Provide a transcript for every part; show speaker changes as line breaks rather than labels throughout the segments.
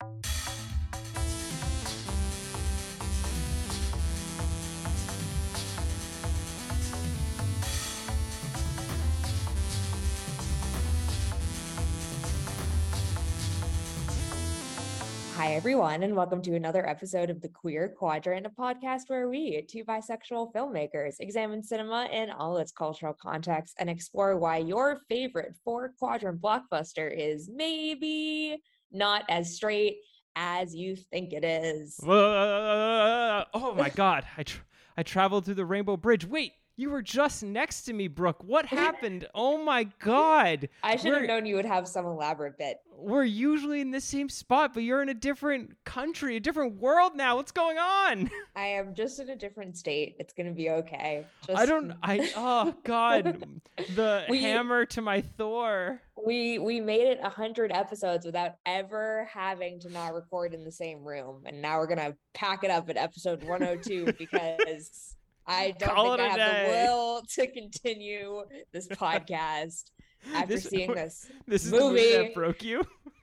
Hi, everyone, and welcome to another episode of The Queer Quadrant, a podcast where we, two bisexual filmmakers, examine cinema in all its cultural contexts and explore why your favorite four-quadrant blockbuster is maybe not as straight as you think it is.
Oh my God. I traveled through the Rainbow Bridge. Wait, you were just next to me, Brooke. What happened? Oh my God.
I should have known you would have some elaborate bit.
We're usually in the same spot, but you're in a different country, a different world now. What's going on?
I am just in a different state. It's going to be okay.
Oh God. The hammer to my Thor.
We made it 100 episodes without ever having to not record in the same room. And now we're going to pack it up at episode 102 because I don't think I have the will to continue this podcast after seeing this movie.
This is the movie that broke you?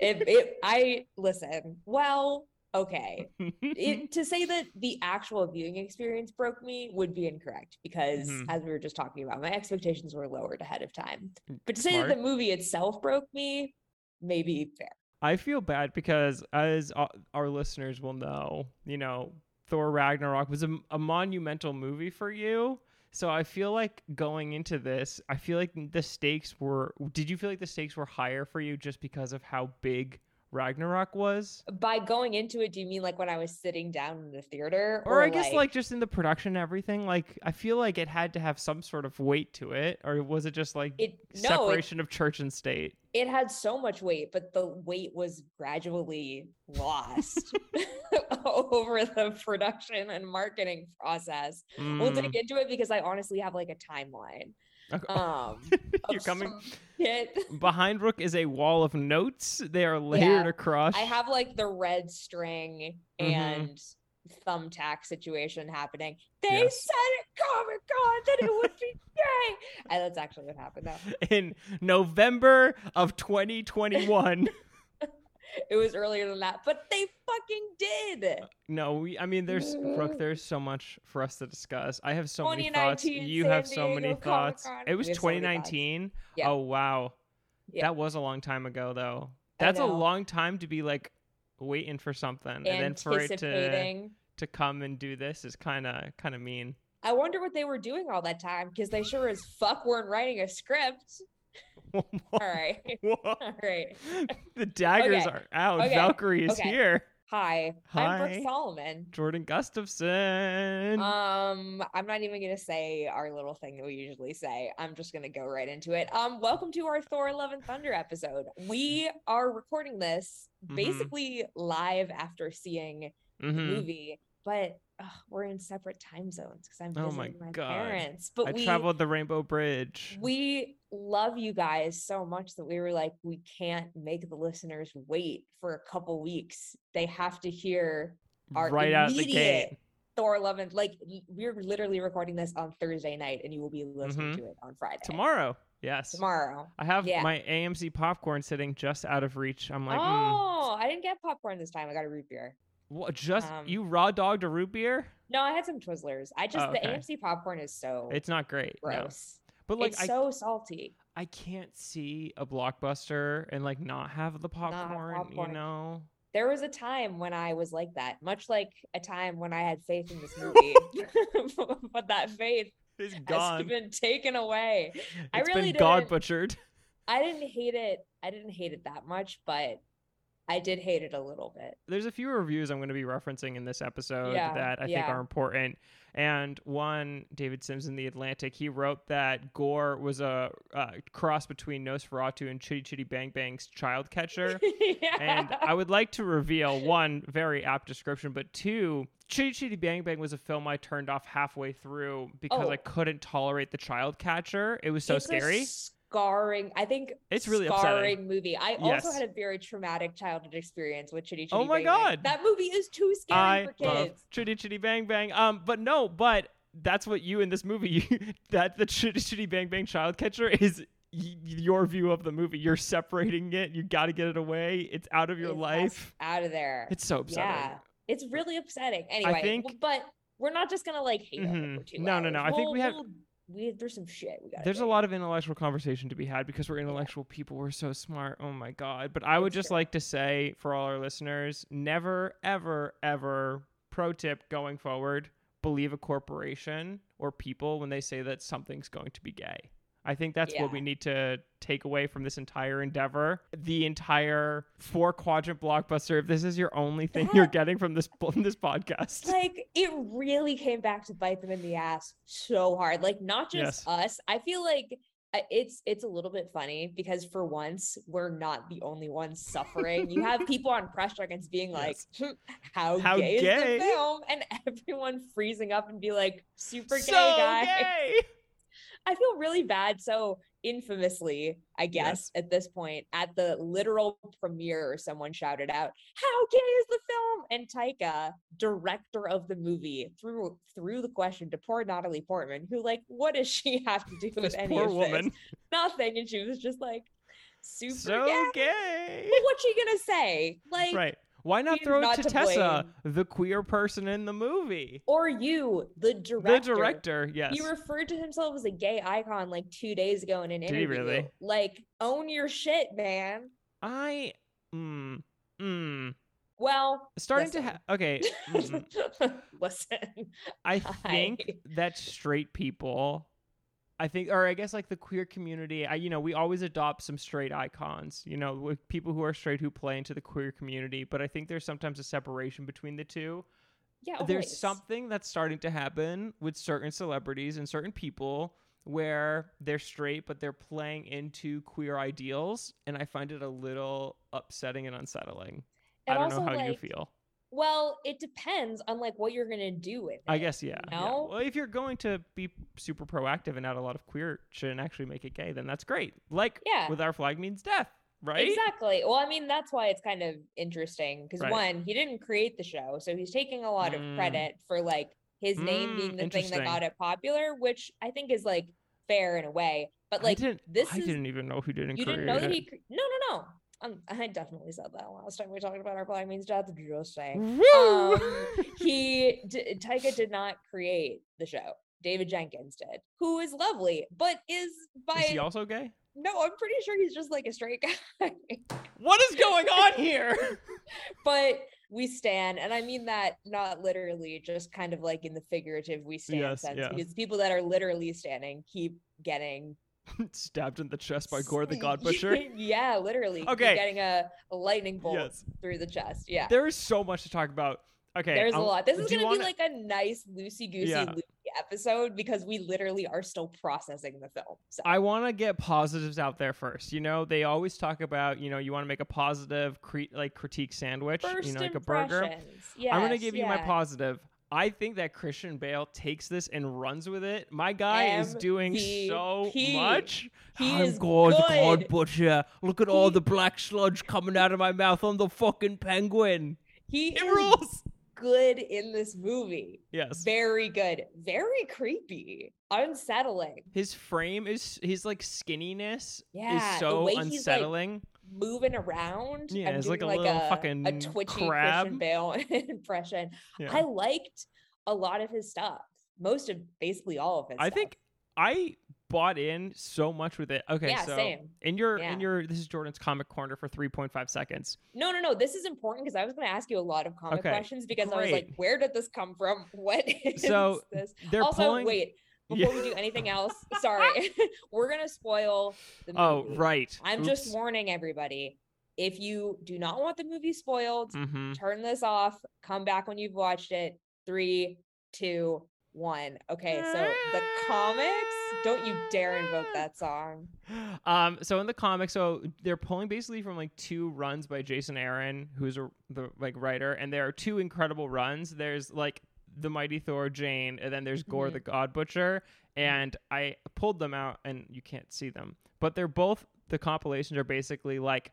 Listen, well, okay. To say that the actual viewing experience broke me would be incorrect because, as we were just talking about, my expectations were lowered ahead of time. But to say that the movie itself broke me, maybe fair.
I feel bad because, as our listeners will know, Thor Ragnarok was a monumental movie for you. So I feel like going into this, did you feel like the stakes were higher for you just because of how big Ragnarok was?
By going into it, do you mean like when I was sitting down in the theater?
Or I guess like just in the production and everything? Like, I feel like it had to have some sort of weight to it. Or was it just like separation of church and state?
It had so much weight, but the weight was gradually lost over the production and marketing process. We'll dig into it because I honestly have like a timeline.
You're coming. Behind Brooke is a wall of notes. They are layered across.
I have like the red string and thumbtack situation happening. They said at Comic-Con that it would be gay. And that's actually what happened though.
In November of 2021.
It was earlier than that, but they fucking did.
No, there's so much for us to discuss. I have so many thoughts. You have so many thoughts. It was 2019. Yeah. Oh, wow. Yeah. That was a long time ago, though. That's a long time to be like waiting for something, and then for it to come and do this is kind of mean.
I wonder what they were doing all that time because they sure as fuck weren't writing a script. All right.
The daggers are out. Okay. Valkyrie is here.
Hi. I'm Brooke Solomon.
Jordan Gustafson.
I'm not even gonna say our little thing that we usually say. I'm just gonna go right into it. Welcome to our Thor: Love and Thunder episode. We are recording this basically live after seeing the movie, but we're in separate time zones because I'm visiting my parents. But
I traveled the Rainbow Bridge.
We love you guys so much that we were like, we can't make the listeners wait for a couple weeks. They have to hear our
right out the gate
Thor: Love and we're literally recording this on Thursday night, and you will be listening to it on Friday.
Tomorrow. Yes.
Tomorrow.
I have my AMC popcorn sitting just out of reach. I'm like,
I didn't get popcorn this time. I got a root beer.
What, you raw dogged a root beer?
No, I had some Twizzlers. The AMC popcorn is
it's not great.
Gross.
No. But like
it's so salty.
I can't see a Blockbuster and like not have the popcorn,
There was a time when I was like that, much like a time when I had faith in this movie. But that faith
is gone.
Has been taken away.
It's been God butchered.
I didn't hate it that much, but I did hate it a little bit.
There's a few reviews I'm going to be referencing in this episode that I think are important. And one, David Sims in The Atlantic, he wrote that Gore was a cross between Nosferatu and Chitty Chitty Bang Bang's child catcher. And I would like to reveal, one, very apt description, but two, Chitty Chitty Bang Bang was a film I turned off halfway through because I couldn't tolerate the child catcher. It was so scary.
I think
it's really
scarring
upsetting
movie. I also had a very traumatic childhood experience with Chitty Chitty
Oh my
Bang
God.
Bang. That movie is too scary for kids. I love
Chitty Chitty Bang Bang. But that's what you in this movie, that the Chitty Chitty Bang Bang child catcher is your view of the movie. You're separating it. You got to get it away. It's out of your life.
Out of there.
It's so upsetting. Yeah,
it's really upsetting. Anyway, but we're not just gonna like hate on it for 2 hours.
No. I think
there's some shit we got.
There's a lot of intellectual conversation to be had because we're intellectual people. We're so smart. Oh my God. But I would just like to say for all our listeners, never, ever, ever, pro tip going forward, believe a corporation or people when they say that something's going to be gay. I think that's what we need to take away from this entire endeavor. The entire 4-quadrant blockbuster. If this is your only thing you're getting from this podcast,
like it really came back to bite them in the ass so hard. Like not just us. I feel like it's a little bit funny because for once we're not the only ones suffering. You have people on press junkets being like, "How gay is the film?" and everyone freezing up and be like, "Super gay guy." Gay. I feel really bad. So infamously, I guess, at this point, at the literal premiere, someone shouted out, "How gay is the film?" And Taika, director of the movie, threw the question to poor Natalie Portman, who like, what does she have to do with any of this? Nothing. And she was just like, super gay. But what's she gonna say? Like,
right. Why not throw it to Tessa, the queer person in the movie?
Or you, the director.
The director, yes.
He referred to himself as a gay icon like 2 days ago in an interview.
Did he really?
Like, own your shit, man. Well,
starting to okay.
Listen.
I think that straight people, or I guess like the queer community, we always adopt some straight icons, with people who are straight who play into the queer community. But I think there's sometimes a separation between the two.
Yeah,
there's something that's starting to happen with certain celebrities and certain people where they're straight, but they're playing into queer ideals. And I find it a little upsetting and unsettling. I don't know how you feel.
Well, it depends on like what you're gonna do with it.
I guess, yeah. Well, if you're going to be super proactive and add a lot of queer shit and actually make it gay, then that's great. Like, with Our Flag Means Death, right?
Exactly. Well, I mean, that's why it's kind of interesting because one, he didn't create the show, so he's taking a lot of credit for like his name being the thing that got it popular, which I think is like fair in a way. But like,
I didn't even know he didn't create it.
You didn't know that he? No. I definitely said that last time we talked about Our Flag Means Death. Just saying. Taika did not create the show. David Jenkins did, who is lovely, but is
he also gay?
No, I'm pretty sure he's just like a straight guy.
What is going on here?
But we stand, and I mean that not literally, just kind of like in the figurative we stand sense, because people that are literally standing keep getting
stabbed in the chest by Gore the God Butcher.
Yeah, literally. Okay, getting a lightning bolt through the chest. Yeah,
there is so much to talk about. Okay,
there's a lot. This is gonna be like a nice loosey-goosey episode because we literally are still processing the film. So
I want to get positives out there first. They always talk about you want to make a positive critique sandwich.
First
like a burger.
Yes,
I'm gonna give you my positive. I think that Christian Bale takes this and runs with it. My guy is doing so much.
I'm Gore the God
Butcher. Look at all the black sludge coming out of my mouth. I'm the fucking penguin.
It rules. Good in this movie.
Yes.
Very good. Very creepy. Unsettling.
His frame his like skinniness is so unsettling.
He's, like, moving around.
Yeah, it's like a little fucking
a twitchy
crab.
Christian Bale impression. Yeah. I liked a lot of his stuff. Basically all of his stuff.
I think I bought in so much with it. Okay, so
same.
In your this is Jordan's comic corner for 3.5 seconds.
No. This is important because I was going to ask you a lot of comic questions because I was like, where did this come from? What is this? Wait. Before we do anything else, sorry, we're going to spoil the movie.
Oh, right.
I'm just warning everybody. If you do not want the movie spoiled, turn this off. Come back when you've watched it. 3, 2, 1. Okay, so the comics, don't you dare invoke that song.
So in the comics, they're pulling basically from like 2 runs by Jason Aaron, who's the writer, and there are 2 incredible runs. There's like the Mighty Thor Jane, and then there's Gore the God Butcher, and I pulled them out, and you can't see them, but they're both, the compilations are basically like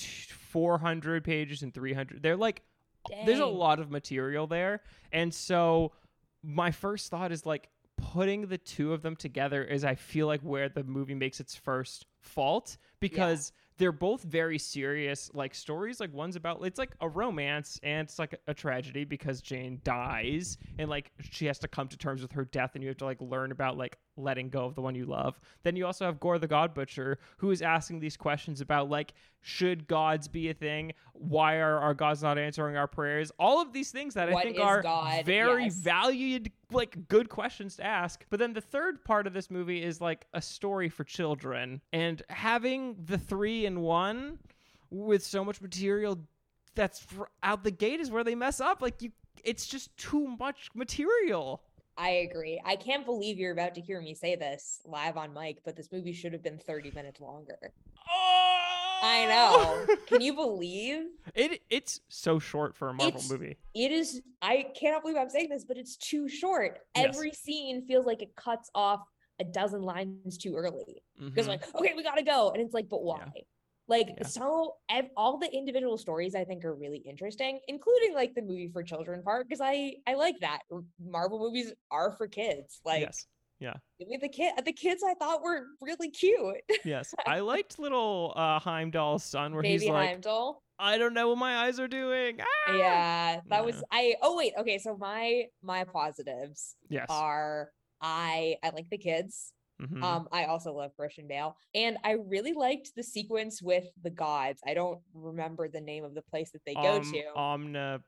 400 pages and 300. They're like, there's a lot of material there, and so my first thought is like, putting the two of them together is, I feel like, where the movie makes its first fault, because they're both very serious, like, stories. Like, one's about, it's like a romance, and it's like a tragedy because Jane dies, and like she has to come to terms with her death, and you have to like learn about like letting go of the one you love. Then you also have Gorr the God Butcher, who is asking these questions about like, should gods be a thing? Why are our gods not answering our prayers? All of these things that I think are God? Very valued, like, good questions to ask. But then the third part of this movie is like a story for children, and having the 3-in-1 with so much material that's out the gate is where they mess up. Like, it's just too much material.
I agree. I can't believe you're about to hear me say this live on mic, but this movie should have been 30 minutes longer.
Oh!
I know. Can you believe?
It's so short for a Marvel movie.
It is. I cannot believe I'm saying this, but it's too short. Yes. Every scene feels like it cuts off a dozen lines too early. Because like, okay, we gotta go. And it's like, but why? Yeah. Like, so all the individual stories I think are really interesting, including like the movie for children part, because I like that. Marvel movies are for kids. Like,
yes. Yeah.
The kids I thought were really cute.
Yes. I liked little Heimdall's son, where
Baby
he's like,
Heimdall.
I don't know what my eyes are doing. Ah!
Yeah. That was okay, so my positives are I like the kids. I also love Christian Bale, and I really liked the sequence with the gods. I don't remember the name of the place that they go to.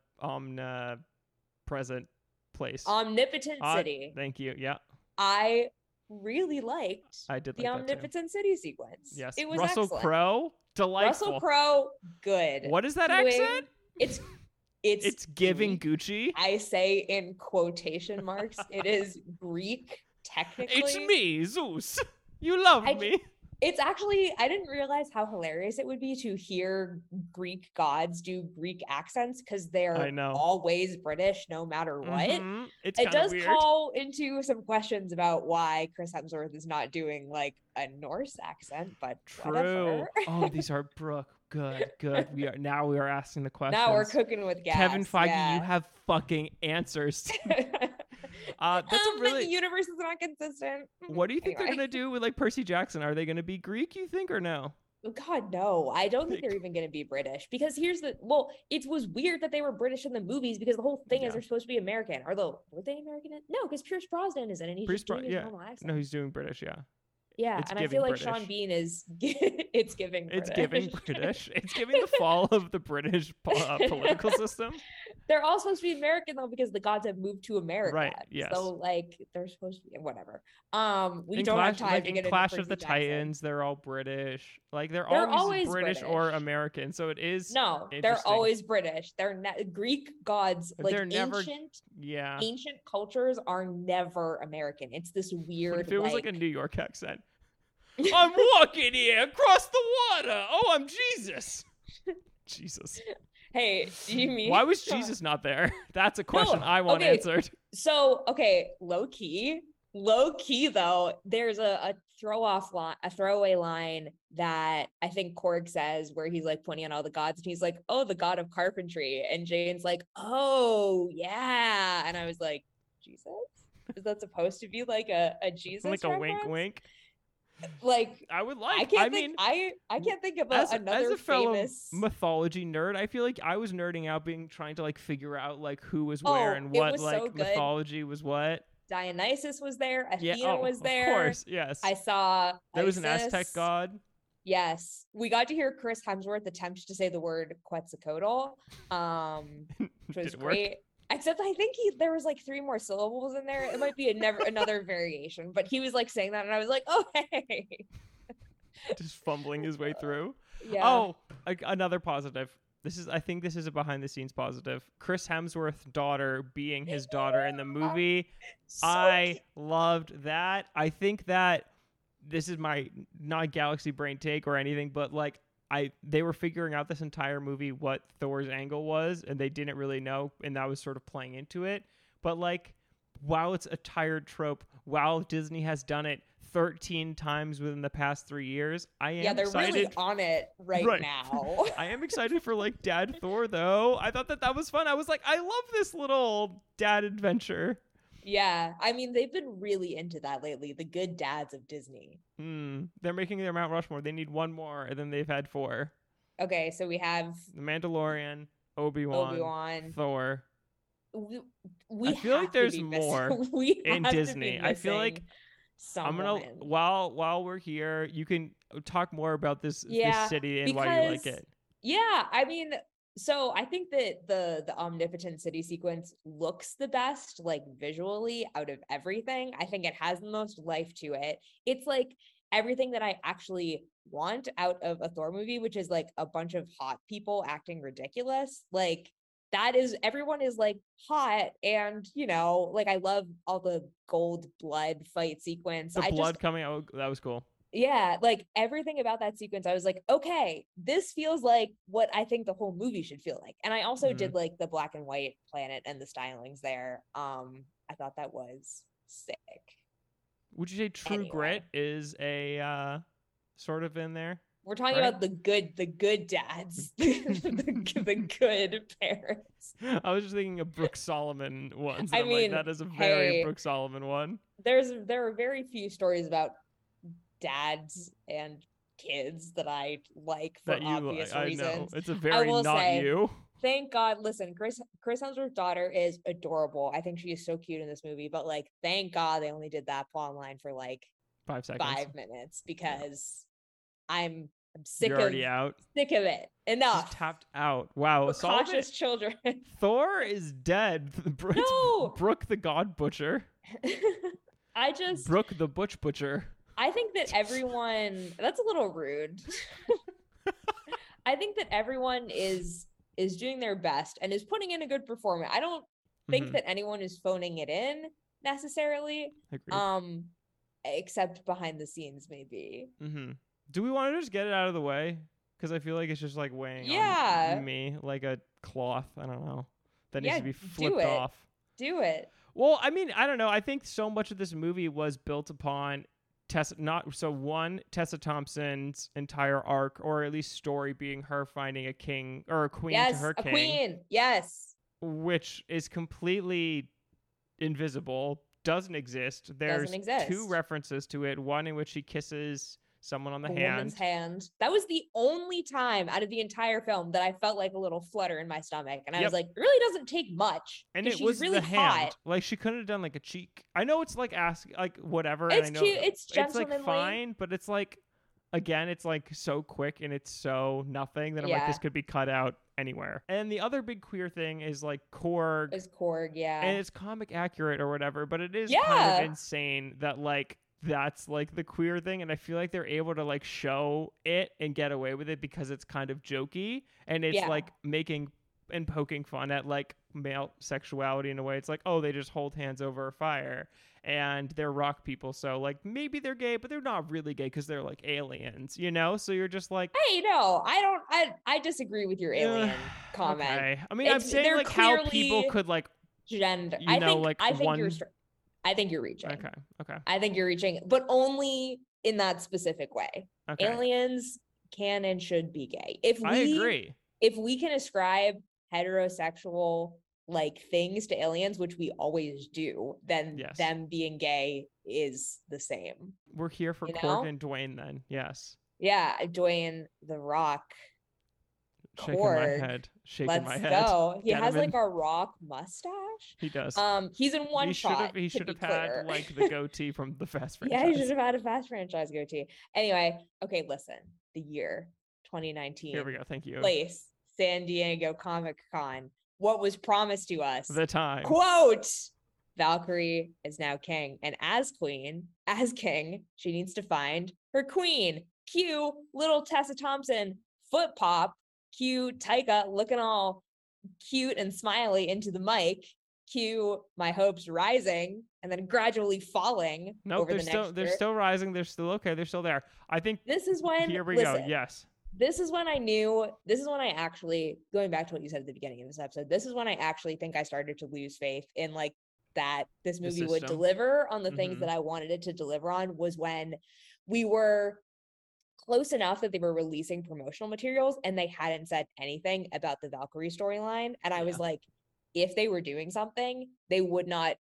Omnipresent place.
Omnipotent City.
Thank you. Yeah.
I really liked
the
Omnipotent City sequence.
Yes.
It was
Russell Crowe, delightful.
Russell Crowe, good.
What is that accent?
It's
giving Gucci.
I say in quotation marks. It is Greek. Technically,
it's me, Zeus. You love me.
It's actually, I didn't realize how hilarious it would be to hear Greek gods do Greek accents, because they're always British no matter what. It does
weird.
Call into some questions about why Chris Hemsworth is not doing like a Norse accent, but
true.
Whatever.
Oh, these are Brooke. Good. We are asking the questions.
Now we're cooking with gas.
Kevin Feige, you have fucking answers. That's a really.
The universe is not consistent.
What do you think they're gonna do with like Percy Jackson? Are they gonna be Greek, you think, or no?
God, no. I don't think they're even gonna be British, because it was weird that they were British in the movies, because the whole thing is they're supposed to be American. Were they American? No, because Pierce Brosnan is in it, and he's just doing his normal accent.
No, he's doing British. Yeah.
Yeah, and I feel like British. Sean Bean is it's giving British.
It's giving British. It's giving the fall of the British political system.
They're all supposed to be American though, because the gods have moved to America.
Right. Yes.
So like they're supposed to be whatever. We don't have time to get into
Clash of the Titans. They're all British. Like they're always British or American. So it is.
No, they're always British. They're Greek gods. Like
they're never,
ancient cultures are never American. It's this weird.
What if it was like a New York accent? I'm walking here across the water. Oh, I'm Jesus. Jesus.
Hey, do you mean
why was Jesus not there? That's a question I want answered.
So, low key though, there's a throwaway line that I think Korg says where he's like pointing at all the gods, and he's like, "Oh, the god of carpentry," and Jane's like, "Oh, yeah," and I was like, "Jesus? Is that supposed to be like a Jesus
like
reference?
A wink, wink?"
Like
I would like.
I can't think of another
as a fellow
famous
mythology nerd. I feel like I was nerding out, trying to like figure out like who was where and what like mythology was what.
Dionysus was there. Athena was there.
Of course, yes.
I saw
there
Isis.
Was an Aztec god.
Yes, we got to hear Chris Hemsworth attempt to say the word Quetzalcoatl, which was great. Except I think there was like 3 more syllables in there. It might be another variation, but he was like saying that, and I was like, "Oh, hey!"
Just fumbling his way through.
Yeah.
Oh, another positive. I think this is a behind the scenes positive. Chris Hemsworth's daughter being his daughter in the movie. I loved that. I think that this is my not galaxy brain take or anything, but like. They were figuring out this entire movie what Thor's angle was, and they didn't really know, and that was sort of playing into it. But like, while it's a tired trope, while Disney has done it 13 times within the past 3 years, I am
they're
excited.
Really on it right now.
I am excited for like Dad Thor though. I thought that was fun. I was like, I love this little dad adventure.
Yeah, I mean, they've been really into that lately. The good dads of Disney.
They're making their Mount Rushmore. They need one more, and then they've had 4.
Okay, so we have
The Mandalorian, Obi-Wan,
Obi-Wan.
Thor.
We
I feel like
have to
there's
be
more
we
in
have
Disney.
to be
I feel like
missing
I'm
someone.
gonna while we're here, you can talk more about this city and why you like it.
Yeah, I mean, so I think that the omnipotent city sequence looks the best, like visually, out of everything. I think it has the most life to it. It's like everything that I actually want out of a Thor movie, which is like a bunch of hot people acting ridiculous. Like that is, everyone is like hot, and you know, like I love all the gold blood fight sequence.
The blood coming out, that was cool.
Yeah, like everything about that sequence, I was like, okay, this feels like what I think the whole movie should feel like. And I also did like the black and white planet and the stylings there. I thought that was sick.
Would you say True Grit is a sort of in there?
We're talking about the good dads, the good parents.
I was just thinking of Brooke Solomon ones. I mean, like, that is a very Brooke Solomon one.
There are very few stories about dads and kids that I like for obvious reasons. I know.
It's a very not you.
Thank God. Listen, Chris Hemsworth's daughter is adorable. I think she is so cute in this movie, but like, thank God they only did that plot line for like
5 seconds,
5 minutes, because I'm sick
out.
Sick of it. Enough.
She's tapped out. Wow.
Cautious children.
Thor is dead.
No.
Brooke the God Butcher. Brooke the Butch Butcher.
I think that everyone, that's a little rude. I think that everyone is doing their best and is putting in a good performance. I don't think that anyone is phoning it in necessarily.
Agreed.
Except behind the scenes, maybe.
Do we want to just get it out of the way? Because I feel like it's just like weighing on me like a cloth. I don't know. That needs to be flipped off.
Do it.
Well, I mean, I don't know. I think so much of this movie was built upon Tessa Thompson's entire arc, or at least story, being her finding a king or a queen to her king.
Yes, a queen. Yes.
Which is completely invisible, doesn't exist. There's 2 references to it. One in which she kisses someone on the
woman's hand. That was the only time out of the entire film that I felt like a little flutter in my stomach, and I was like, it really doesn't take much.
And it was really the hand. Like, she couldn't have done like a cheek. I know it's like whatever.
It's
and I know
cute. It's gentlemanly.
It's like fine, but it's like, again, it's like so quick and it's so nothing that I'm like, this could be cut out anywhere. And the other big queer thing is like Korg. And it's comic accurate or whatever, but it is kind of insane that like that's like the queer thing, and I feel like they're able to like show it and get away with it because it's kind of jokey, and it's like making and poking fun at like male sexuality in a way. It's like, oh, they just hold hands over a fire and they're rock people, so like maybe they're gay, but they're not really gay because they're like aliens, you know? So you're just like,
hey, no, I disagree with your alien comment.
Okay. I mean, I'm saying like how people could like
gender. I think you're reaching.
Okay.
I think you're reaching, but only in that specific way.
Okay.
Aliens can and should be gay.
I agree.
If we can ascribe heterosexual like things to aliens, which we always do, then them being gay is the same.
We're here for Korg and Dwayne then. Yes.
Yeah, Dwayne the Rock.
Shaking my head.
Let's go. He has like a rock mustache.
He does.
He's in one shot.
He should have had like the goatee from the Fast franchise.
Yeah, he should have had a Fast franchise goatee. Anyway, okay, listen. The year 2019.
Here we go. Thank you.
Place San Diego Comic-Con. What was promised to us?
The time.
Quote: Valkyrie is now king, and as king, she needs to find her queen. Cue little Tessa Thompson foot pop. Cue Taika looking all cute and smiley into the mic. Cue my hopes rising and then gradually falling over the next year.
They're still rising. They're still okay. They're still there. I think
this is when.
Here we go. Yes.
This is when I knew. This is when I actually, going back to what you said at the beginning of this episode, this is when I actually think I started to lose faith in like that this movie would deliver on the things that I wanted it to deliver on. Was when we were close enough that they were releasing promotional materials and they hadn't said anything about the Valkyrie storyline. And I was like, if they were doing something, they would not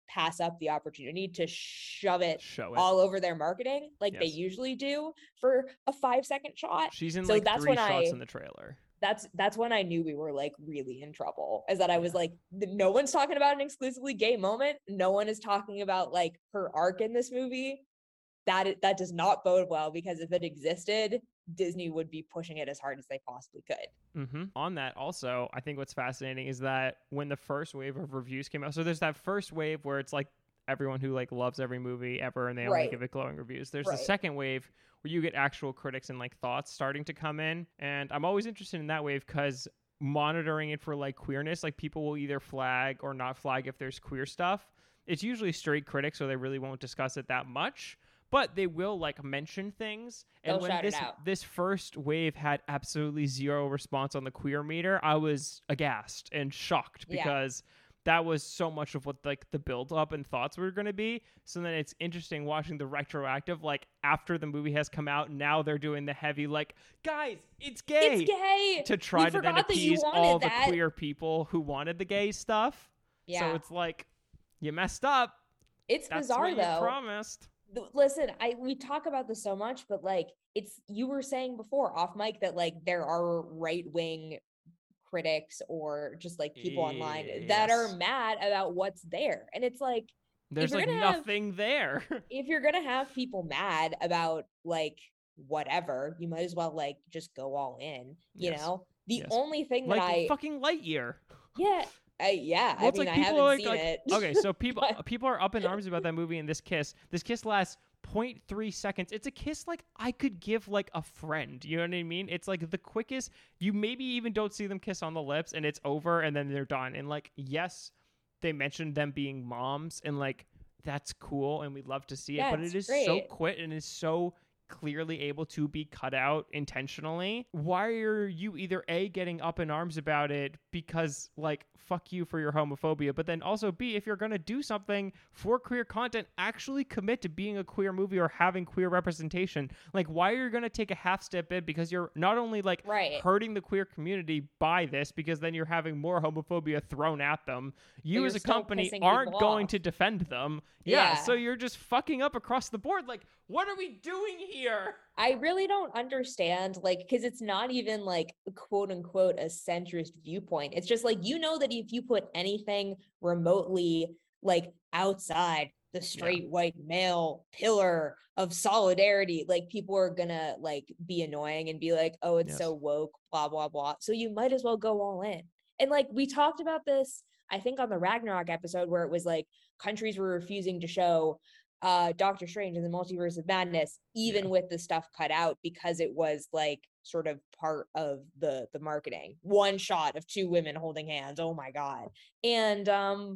pass up the opportunity to show it all over their marketing like they usually do for a 5-second shot.
She's in like 3 shots in the trailer.
That's when I knew we were like really in trouble, is that I was like, no one's talking about an exclusively gay moment. No one is talking about like her arc in this movie. That does not bode well, because if it existed, Disney would be pushing it as hard as they possibly could.
On that, also, I think what's fascinating is that when the first wave of reviews came out, so there's that first wave where it's like everyone who like loves every movie ever and they only give it glowing reviews. There's the second wave where you get actual critics and like thoughts starting to come in, and I'm always interested in that wave because monitoring it for like queerness, like people will either flag or not flag if there's queer stuff. It's usually straight critics, so they really won't discuss it that much. But they will like mention things. And when this first wave had absolutely zero response on the queer meter, I was aghast and shocked because that was so much of what like the build up and thoughts were going to be. So then it's interesting watching the retroactive, like after the movie has come out, now they're doing the heavy like, guys, it's gay.
It's gay.
To try to then appease all the queer people who wanted the gay stuff. Yeah. So it's like, you messed up.
It's bizarre
though. You promised.
Listen, we talk about this so much, but like you were saying before off mic that like there are right-wing critics or just like people online that are mad about what's there. And it's like,
there's like nothing there.
If you're going to have people mad about like whatever, you might as well like just go all in, you know? The only thing that
like fucking Lightyear.
Yeah. Well, I mean, I haven't seen it.
Okay, so people are up in arms about that movie and this kiss. This kiss lasts 0.3 seconds. It's a kiss like I could give like a friend. You know what I mean? It's like the quickest. You maybe even don't see them kiss on the lips and it's over and then they're done. And like, yes, they mentioned them being moms and like that's cool and we'd love to see it. But it is so quick and is so clearly able to be cut out intentionally. Why are you either A, getting up in arms about it because like fuck you for your homophobia, but then also B, if you're going to do something for queer content, actually commit to being a queer movie or having queer representation. Like why are you going to take a half step in because you're not only like hurting the queer community by this, because then you're having more homophobia thrown at them. You as a company aren't going to defend them. Yeah, so you're just fucking up across the board. Like, what are we doing here?
I really don't understand, like, because it's not even like quote unquote a centrist viewpoint. It's just like, you know, that if you put anything remotely like outside the straight white male pillar of solidarity, like people are gonna like be annoying and be like, oh, it's so woke, blah, blah, blah. So you might as well go all in. And like we talked about this, I think on the Ragnarok episode, where it was like countries were refusing to show Doctor Strange in the Multiverse of Madness, even with the stuff cut out, because it was like sort of part of the marketing. One shot of 2 women holding hands. Oh my God. And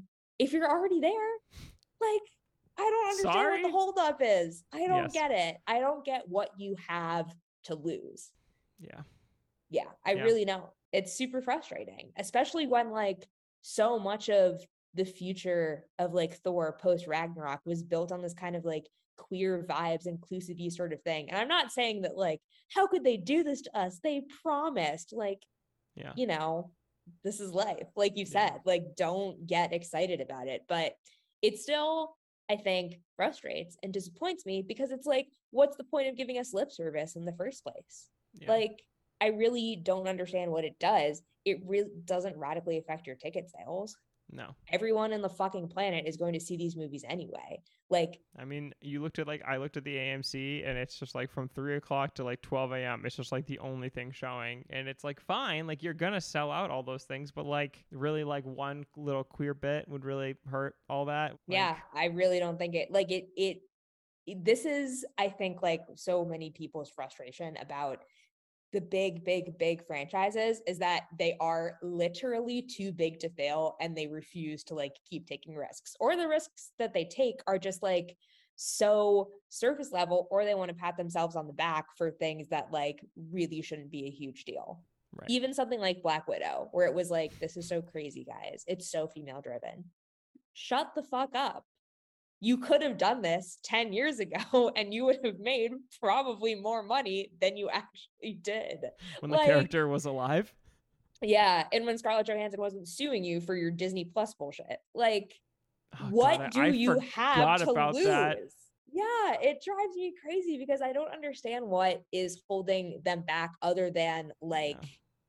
if you're already there, like, I don't understand what the holdup is. I don't get it. I don't get what you have to lose. Yeah, I really don't. It's super frustrating, especially when like so much of the future of like Thor post Ragnarok was built on this kind of like queer vibes, inclusivity sort of thing. And I'm not saying that like, how could they do this to us? They promised, like, you know, this is life. Like you said, like, don't get excited about it. But it still, I think, frustrates and disappoints me, because it's like, what's the point of giving us lip service in the first place? Like, I really don't understand what it does. It really doesn't radically affect your ticket sales.
No.
Everyone in the fucking planet is going to see these movies anyway. Like,
I mean, I looked at the AMC and it's just like from 3 o'clock to like 12 a.m. It's just like the only thing showing. And it's like, fine, like you're going to sell out all those things, but like really like one little queer bit would really hurt all that.
Yeah, I really don't think it, like this is, I think, like so many people's frustration about the big franchises is that they are literally too big to fail, and they refuse to like keep taking risks, or the risks that they take are just like so surface level, or they want to pat themselves on the back for things that like really shouldn't be a huge deal. Right. Even something like Black Widow, where it was like, this is so crazy, guys. It's so female driven. Shut the fuck up. You could have done this 10 years ago and you would have made probably more money than you actually did.
When the character was alive?
Yeah. And when Scarlett Johansson wasn't suing you for your Disney Plus bullshit. Like, what do you have to lose?
That.
Yeah, it drives me crazy because I don't understand what is holding them back other than like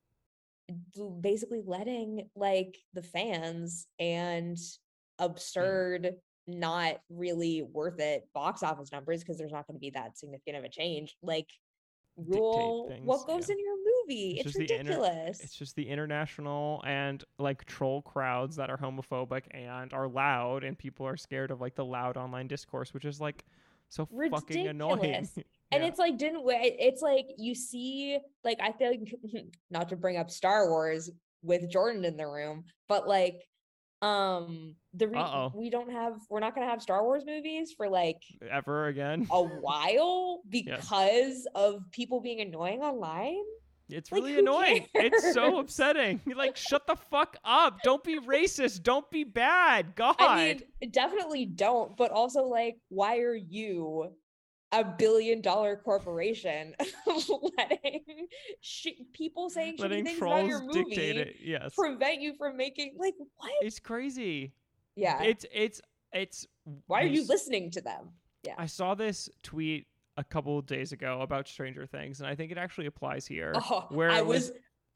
basically letting like the fans and absurd not really worth it box office numbers, because there's not going to be that significant of a change, like rule what goes in your movie. It's ridiculous.
It's just the international and like troll crowds that are homophobic and are loud, and people are scared of like the loud online discourse, which is like so ridiculous. Fucking annoying.
And it's like, it's like you see, like, I feel like not to bring up Star Wars with Jordan in the room, but like we're not gonna have Star Wars movies for like
ever again
a while because of people being annoying online.
It's really annoying. It's so upsetting. You're like, shut the fuck up. Don't be racist. Don't be bad. God.
I mean, definitely don't. But also, like, why are you, a $1 billion corporation, letting people saying shitty things about your movie prevent you from making, like, what?
It's crazy.
Yeah.
It's
why are you listening to them? Yeah.
I saw this tweet a couple of days ago about Stranger Things, and I think it actually applies here.
Where I was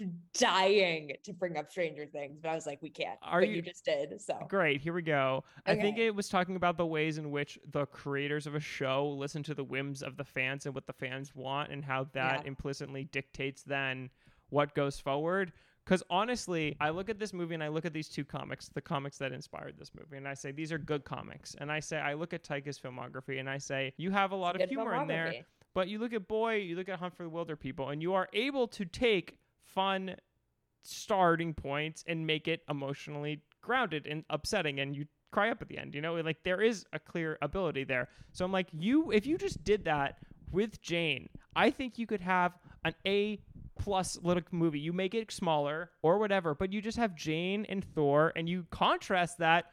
dying to bring up Stranger Things, but I was like, we can't. You just did, so
great. Here we go. Okay. I think it was talking about the ways in which the creators of a show listen to the whims of the fans and what the fans want, and how that implicitly dictates then what goes forward. Because honestly, I look at this movie and I look at these two comics, the comics that inspired this movie, and I say, these are good comics. And I look at Taika's filmography and I say, you have a lot of humor in there, but you look at you look at Hunt for the Wilderpeople, and you are able to take fun starting points and make it emotionally grounded and upsetting, and you cry up at the end, like there is a clear ability there. So I'm like, if you just did that with Jane, I think you could have an A+ little movie. You make it smaller or whatever, but you just have Jane and Thor, and you contrast that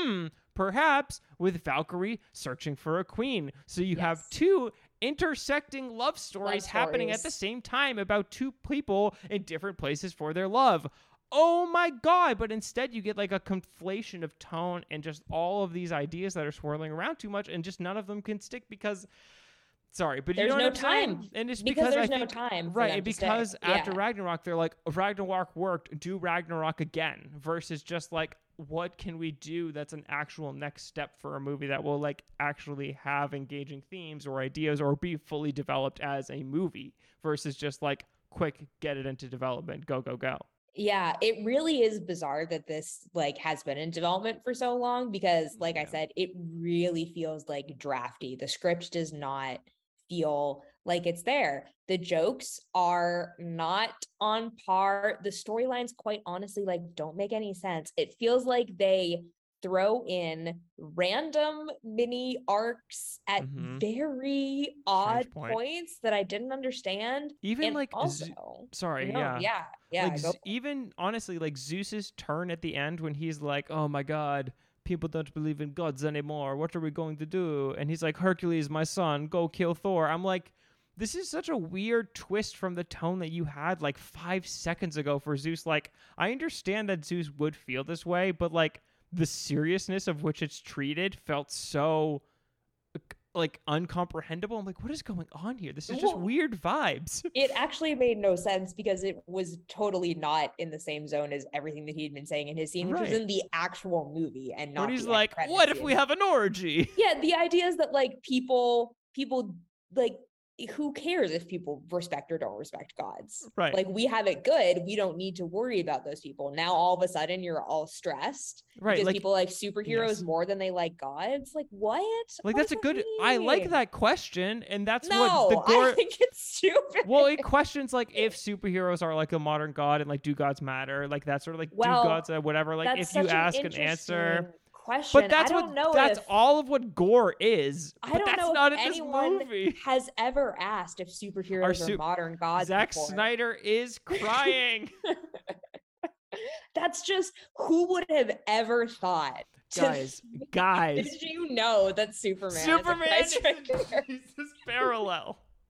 perhaps with Valkyrie searching for a queen. So you have two intersecting love stories happening at the same time about two people in different places for their love. Oh my God. But instead you get like a conflation of tone and just all of these ideas that are swirling around too much, and just none of them can stick because but
there's
no
time.
And it's
because there's no time.
Right. And because after Ragnarok, they're like, Ragnarok worked, do Ragnarok again, versus just like, what can we do that's an actual next step for a movie that will like actually have engaging themes or ideas or be fully developed as a movie, versus just like quick, get it into development, go.
Yeah, it really is bizarre that this like has been in development for so long, because like I said, it really feels like drafty. The script does not feel like it's there. The jokes are not on par. The storylines, quite honestly, like don't make any sense. It feels like they throw in random mini arcs at very odd points that I didn't understand.
Even like
also,
even honestly, like Zeus's turn at the end when he's like, "Oh my God, people don't believe in gods anymore. What are we going to do?" And he's like, "Hercules, my son, go kill Thor." I'm like, this is such a weird twist from the tone that you had like 5 seconds ago for Zeus. Like, I understand that Zeus would feel this way, but like the seriousness of which it's treated felt so like uncomprehendable. I'm like, what is going on here? This is just weird vibes.
It actually made no sense because it was totally not in the same zone as everything that he'd been saying in his scene, which was in the actual movie and not.
When he's like, what if we have an orgy?
Yeah, the idea is that like people like, who cares if people respect or don't respect gods?
Right.
Like, we have it good. We don't need to worry about those people. Now, all of a sudden, you're all stressed because like, people like superheroes more than they like gods. Like, what?
Like,
what
that's a good.
mean?
I like that question, and that's
what the Gore. I think it's stupid.
Well, it questions like if superheroes are like a modern god, and like do gods matter? Like that sort of like do gods whatever. Like if you ask an answer.
Question.
But that's that's all of what Gore is.
I don't know if anyone has ever asked if superheroes are modern gods.
Zack Snyder is crying.
That's just, who would have ever thought?
Guys.
Did you know that Superman
is this parallel?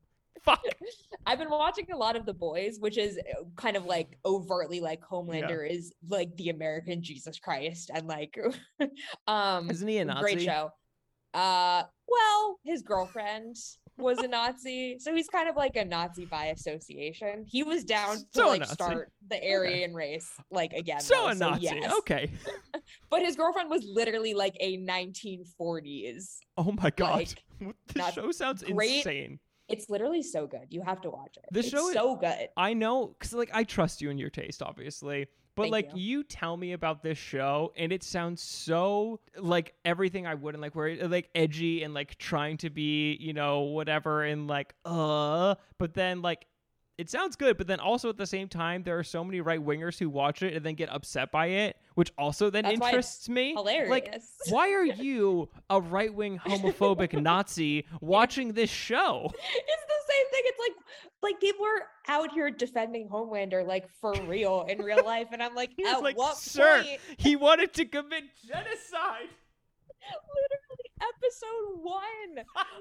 fuck?
I've been watching a lot of The Boys, which is kind of like overtly like Homelander is like the American Jesus Christ, and like
isn't he a Nazi?
Great show. Well, his girlfriend was a Nazi, so he's kind of like a Nazi by association. He was down to like start the Aryan race like again.
So a Nazi, yes. Okay.
But his girlfriend was literally like a 1940s.
Oh my god, this show sounds
great.
Insane.
It's literally so good. You have to watch it.
This show is
so good.
I know, because like I trust you and your taste, obviously. But Thank you tell me about this show and it sounds so like everything I wouldn't like, where like edgy and like trying to be, you know, whatever, and like but then like it sounds good, but then also at the same time there are so many right wingers who watch it and then get upset by it, which also then interests me.
Hilarious.
Like, why are you, a right wing homophobic Nazi, watching this show?
It's the same thing. It's like people are out here defending Homelander like for real in real life, and I'm like, at like, what
sir,
point?
He wanted to commit genocide.
Literally episode 1.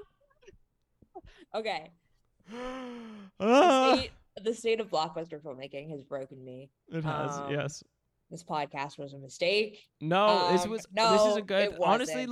Okay. The state of blockbuster filmmaking has broken me.
It has, yes.
This podcast was a mistake.
No, this is a good. Honestly,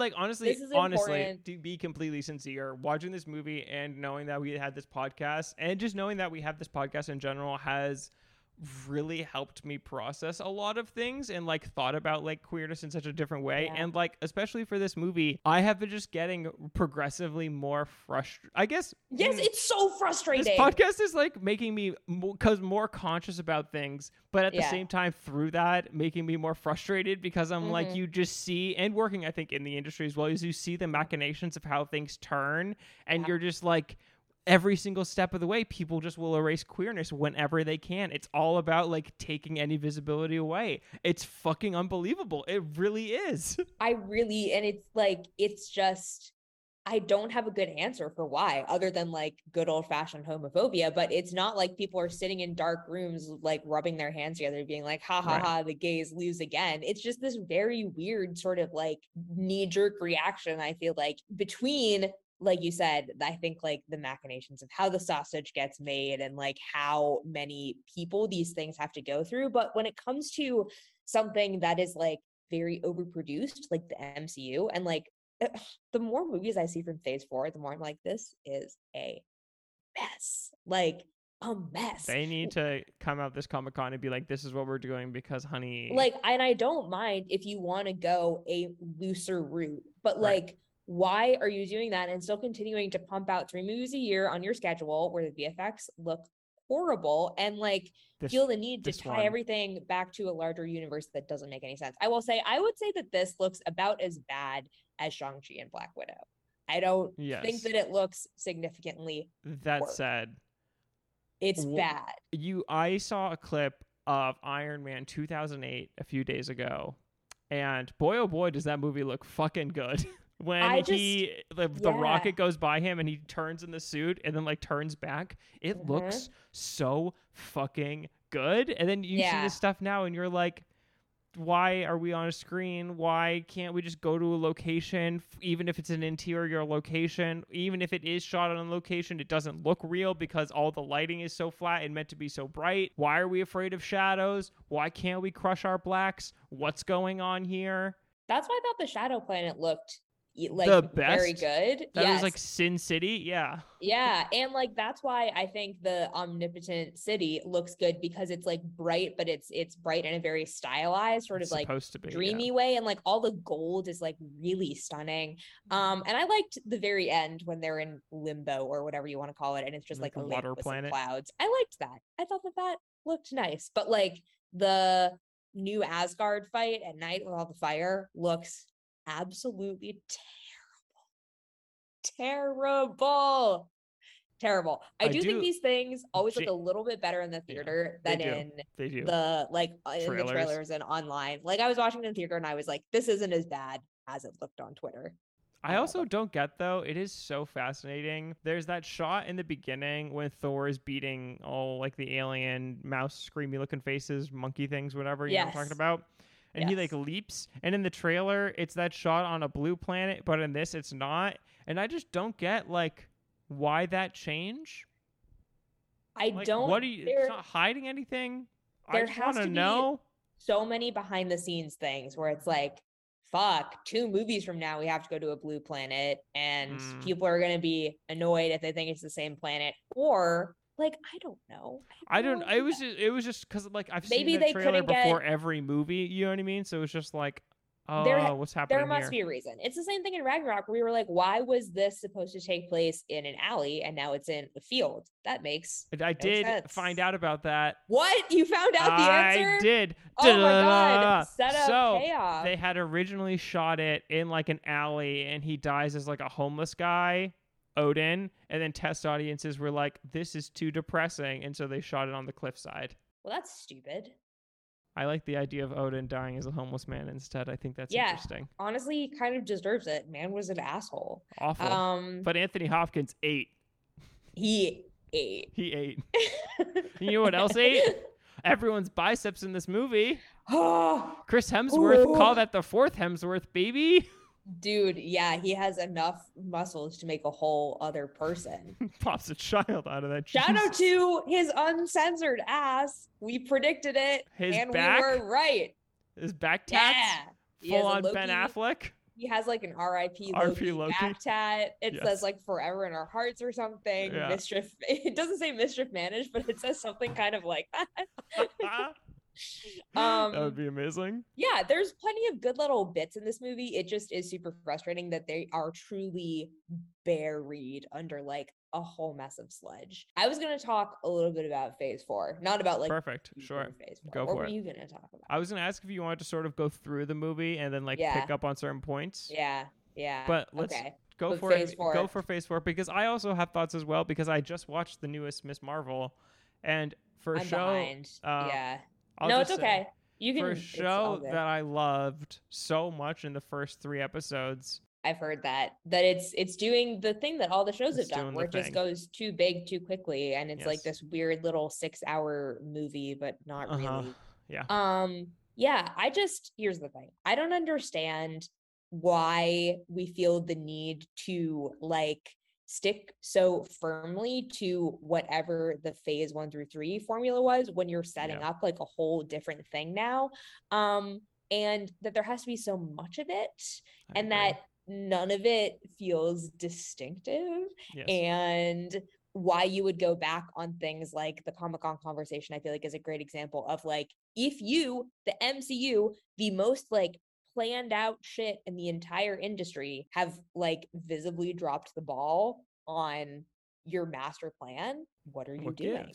to be completely sincere, watching this movie and knowing that we had this podcast, and just knowing that we have this podcast in general, has really helped me process a lot of things and like thought about like queerness in such a different way. And like especially for this movie, I have been just getting progressively more frustrated, I guess.
Yes, it's so frustrating.
This podcast is like making me more conscious about things, but at the same time through that making me more frustrated, because I'm like, you just see, and working I think in the industry as well, is you see the machinations of how things turn, and you're just like, every single step of the way, people just will erase queerness whenever they can. It's all about like taking any visibility away. It's fucking unbelievable. It really is. And
it's like, it's just, I don't have a good answer for why, other than like good old fashioned homophobia. But it's not like people are sitting in dark rooms, like rubbing their hands together, being like, ha ha ha, the gays lose again. It's just this very weird sort of like knee jerk reaction, I feel like, between, like you said, I think like the machinations of how the sausage gets made and like how many people these things have to go through. But when it comes to something that is like very overproduced, like the MCU, and like the more movies I see from Phase 4, the more I'm like, this is a mess. Like a mess.
They need to come out this Comic-Con and be like, this is what we're doing, because honey,
like, and I don't mind if you want to go a looser route, but like, why are you doing that and still continuing to pump out 3 movies a year on your schedule where the VFX look horrible, and like feel the need to tie everything back to a larger universe that doesn't make any sense? I would say that this looks about as bad as Shang-Chi and Black Widow. I don't think that it looks significantly worse.
Said,
it's bad.
I saw a clip of Iron Man 2008 a few days ago, and boy oh boy does that movie look fucking good. When the rocket goes by him and he turns in the suit and then like turns back, it looks so fucking good. And then you see this stuff now and you're like, why are we on a screen? Why can't we just go to a location, even if it's an interior location? Even if it is shot on a location, it doesn't look real because all the lighting is so flat and meant to be so bright. Why are we afraid of shadows? Why can't we crush our blacks? What's going on here?
That's why I thought the Shadow Planet looked like
the best.
Very good.
That was like Sin City. Yeah,
and like that's why I think the Omnipotent City looks good, because it's like bright, but it's bright in a very stylized sort of like dreamy way, and like all the gold is like really stunning. And I liked the very end when they're in limbo or whatever you want to call it, and it's just like a water planet, clouds. I liked that. I thought that looked nice, but like the new Asgard fight at night with all the fire looks absolutely terrible. I do think these things always look a little bit better in the theater than in the like in the trailers and online. Like I was watching it in the theater and I was like, this isn't as bad as it looked on Twitter.
I also don't get, though, it is so fascinating. There's that shot in the beginning when Thor is beating all like the alien mouse screamy looking faces, monkey things, whatever you know what I'm talking about. And he like leaps, and in the trailer it's that shot on a blue planet, but in this it's not. And I just don't get like why that change.
I
like,
don't.
What are you? It's not hiding anything. I just want to know.
So many behind the scenes things where it's like, fuck, 2 movies from now we have to go to a blue planet, and people are gonna be annoyed if they think it's the same planet, or like, I don't know.
It was just because like I've seen the trailer before every movie. You know what I mean? So it was just like, what's happening
there must be a reason. It's the same thing in Ragnarok, where we were like, why was this supposed to take place in an alley and now it's in a field? That makes
I did find out about that.
What? You found out the answer?
I did.
Oh my god. Set up payoff.
They had originally shot it in like an alley, and he dies as like a homeless guy, Odin, and then test audiences were like, this is too depressing, and so they shot it on the cliffside.
Well, that's stupid.
I like the idea of Odin dying as a homeless man instead. I think that's interesting.
Honestly, he kind of deserves it. Man was an asshole.
Awful. But Anthony Hopkins ate.
He ate.
He ate. You know what else ate? Everyone's biceps in this movie. Chris Hemsworth, call that the 4th Hemsworth, baby.
Dude, yeah, he has enough muscles to make a whole other person.
Pops a child out of that.
Shout out to his uncensored ass. We predicted it, and back, we were right.
His back tats? Yeah. Full on Ben Affleck?
He has like an R.I.P. Loki back tat. It says like forever in our hearts or something. Yeah. Mischief. It doesn't say mischief managed, but it says something kind of like that.
That would be amazing.
Yeah, there's plenty of good little bits in this movie. It just is super frustrating that they are truly buried under like a whole mess of sludge. I was going to talk a little bit about Phase 4, not about like
perfect. Sure,
Phase 4.
Go
what
for
were
it.
you going to talk about?
I was going to ask if you wanted to sort of go through the movie and then like pick up on certain points.
Yeah.
But let's go for it. Go for Phase 4 because I also have thoughts as well because I just watched the newest Ms. Marvel, and for a show,
it's okay. You can,
for a show that I loved so much in the first 3 episodes.
I've heard that it's doing the thing that all the shows have done, where it just goes too big too quickly, and it's like this weird little 6-hour movie, but not really. Yeah. Here's the thing. I don't understand why we feel the need to like stick so firmly to whatever the phase 1 through 3 formula was when you're setting up like a whole different thing now, and that there has to be so much of it and that none of it feels distinctive. And why you would go back on things like the Comic-Con conversation, I feel like is a great example of like, if you, the MCU, the most like planned out shit in the entire industry, have like visibly dropped the ball on your master plan, what are you doing?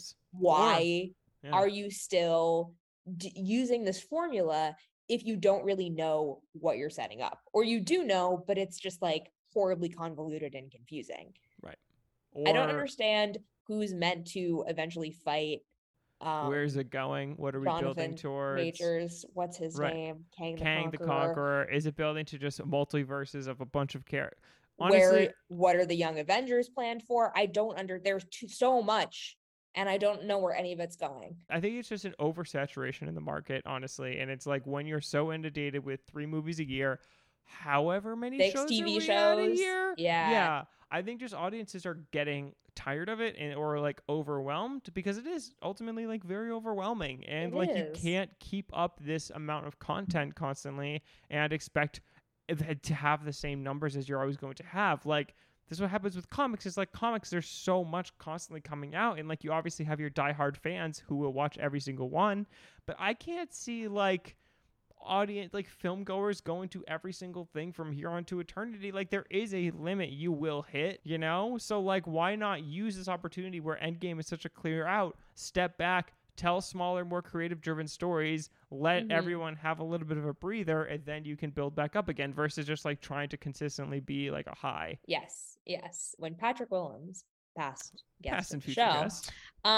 Why are you still using this formula if you don't really know what you're setting up? Or you do know, but it's just like horribly convoluted and confusing.
Right.
I don't understand who's meant to eventually fight.
Where's it going? What are we building towards?
Majors, what's his name?
Kang the Conqueror. Is it building to just multiverses of a bunch of characters?
Honestly, what are the Young Avengers planned for? I don't there's so much, and I don't know where any of it's going.
I think it's just an oversaturation in the market, honestly. And it's like when you're so inundated with 3 movies a year, however many
6 TV shows
a year. Yeah. I think just audiences are getting tired of it or like overwhelmed, because it is ultimately like very overwhelming, and you can't keep up this amount of content constantly and expect to have the same numbers as you're always going to have. Like, this is what happens with comics. It's like comics, there's so much constantly coming out, and like you obviously have your diehard fans who will watch every single one, but I can't see like audience, like film goers, going to every single thing from here on to eternity. Like, there is a limit you will hit, you know? So like, why not use this opportunity where Endgame is such a clear out, step back, tell smaller, more creative driven stories, let everyone have a little bit of a breather, and then you can build back up again, versus just like trying to consistently be like a high.
Yes. When Patrick Willems, past
and future guest,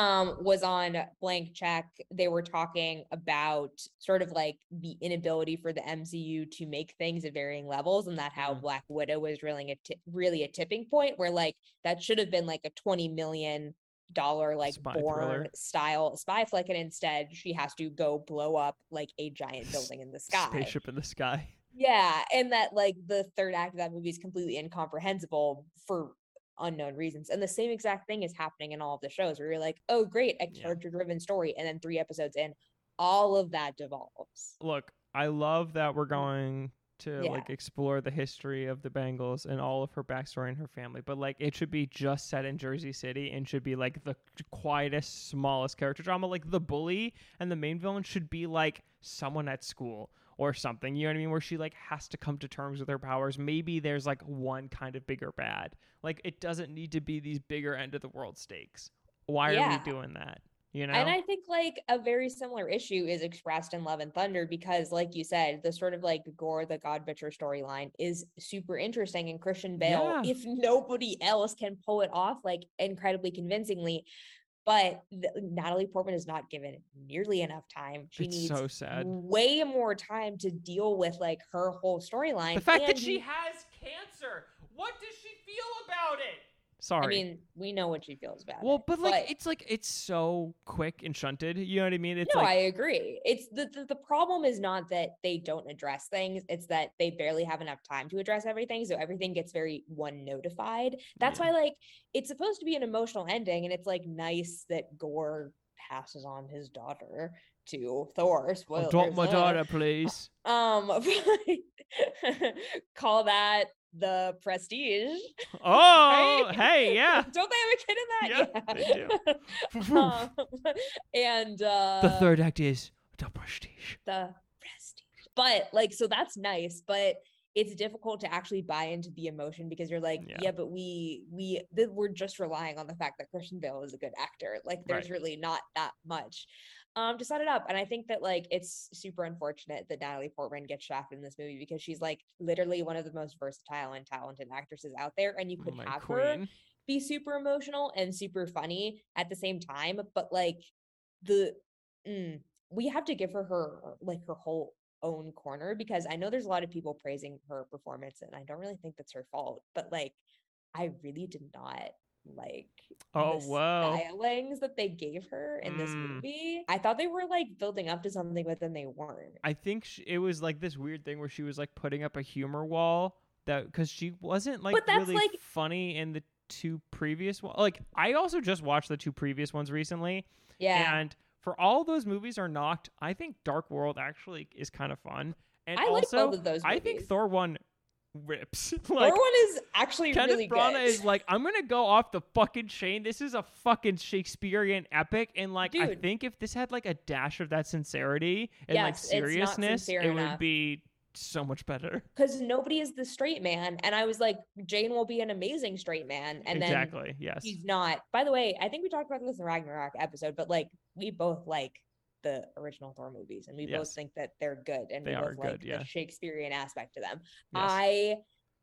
was on Blank Check, they were talking about sort of like the inability for the MCU to make things at varying levels, and that how Black Widow was really a tipping point, where like that should have been like a $20 million like Bourne style spy flick, and instead she has to go blow up like a giant building in the sky,
spaceship in the sky.
Yeah, and that like the third act of that movie is completely incomprehensible for unknown reasons. And the same exact thing is happening in all of the shows where you're like, oh great, a character-driven story, and then 3 episodes in, all of that devolves.
Look, I love that we're going to like explore the history of the Bengals and all of her backstory and her family, but like it should be just set in Jersey City and should be like the quietest, smallest character drama. Like the bully and the main villain should be like someone at school or something, you know what I mean, where she like has to come to terms with her powers. Maybe there's like one kind of bigger bad. Like it doesn't need to be these bigger end of the world stakes. Why are we doing that? You know?
And I think like a very similar issue is expressed in Love and Thunder, because like you said, the sort of like Gorr the God Butcher storyline is super interesting, and Christian Bale, if nobody else, can pull it off like incredibly convincingly. But Natalie Portman is not given nearly enough time. She needs
so sad.
way more time to deal with like her whole storyline.
The fact that she has cancer. What does she feel about it? Sorry.
I mean, we know what she feels about.
Well, but it's so quick and shunted. You know what I mean? It's
I agree. It's the problem is not that they don't address things. It's that they barely have enough time to address everything. So everything gets very one notified. That's why like it's supposed to be an emotional ending, and it's like nice that Gorr passes on his daughter to Thor.
Adopt my daughter, please.
Call that The Prestige.
Oh, right? Hey, yeah.
Don't they have a kid in that?
Yeah. They do.
And
the third act is The Prestige.
The Prestige. But like, so that's nice, but it's difficult to actually buy into the emotion, because you're like, but we're just relying on the fact that Christian Bale is a good actor. Like there's really not that much to set it up. And I think that like it's super unfortunate that Natalie Portman gets shafted in this movie, because she's like literally one of the most versatile and talented actresses out there, and you could have her be super emotional and super funny at the same time. But like we have to give her like her whole own corner, because I know there's a lot of people praising her performance, and I don't really think that's her fault, but like I really did not like the stylings that they gave her in this movie. I thought they were like building up to something, but then they weren't.
I think it was like this weird thing where she was like putting up a humor wall, that because she wasn't like really like funny in the 2 previous ones. Like I also just watched the 2 previous ones recently, and for all those movies are knocked, I think Dark World actually is kind of fun. And
I like both of those movies.
I think Thor 1 rips.
Like, Thor 1 is actually
Kenneth
really
Branagh
good.
is like, I'm gonna go off the fucking chain. This is a fucking Shakespearean epic, and like, dude, I think if this had like a dash of that sincerity and like seriousness, it would be so much better.
Because nobody is the straight man, and I was like, Jane will be an amazing straight man, and then he's not. By the way, I think we talked about this in the Ragnarok episode, but like we both like the original Thor movies, and we both think that they're good, and we both like the Shakespearean aspect to them. I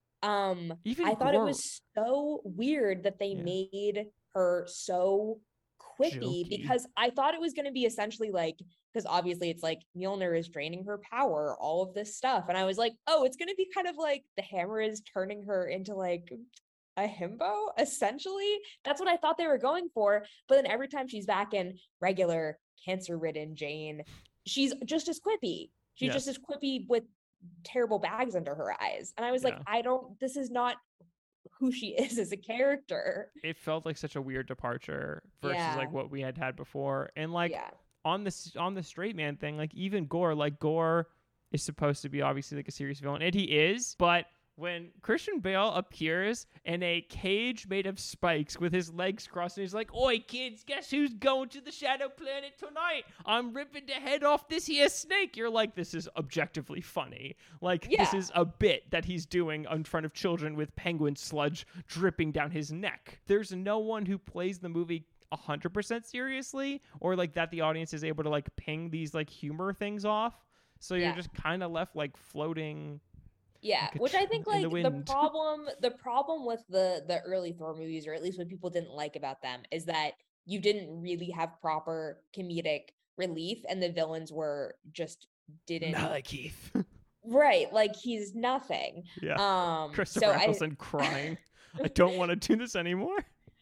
thought it was so weird that they made her so quippy, because I thought it was going to be essentially like, because obviously it's like Mjolnir is draining her power, all of this stuff, and I was like, oh, it's going to be kind of like the hammer is turning her into like a himbo, essentially. That's what I thought they were going for. But then every time she's back in regular cancer-ridden Jane, she's just as quippy. She's just as quippy with terrible bags under her eyes. And I was like, this is not who she is as a character.
It felt like such a weird departure versus like what we had before. And like on the straight man thing, like even Gorr is supposed to be obviously like a serious villain, and he is, but when Christian Bale appears in a cage made of spikes with his legs crossed, and he's like, "Oi, kids, guess who's going to the Shadow Planet tonight? I'm ripping the head off this here snake." You're like, this is objectively funny. Like, this is a bit that he's doing in front of children with penguin sludge dripping down his neck. There's no one who plays the movie 100% seriously, or like that the audience is able to like ping these like humor things off. So you're just kind of left like floating.
Yeah, which I think like the problem with the early Thor movies, or at least what people didn't like about them, is that you didn't really have proper comedic relief, and the villains didn't
not like Keith.
Right, like he's nothing.
Yeah. Christopher Eccleston crying. I don't want to do this anymore.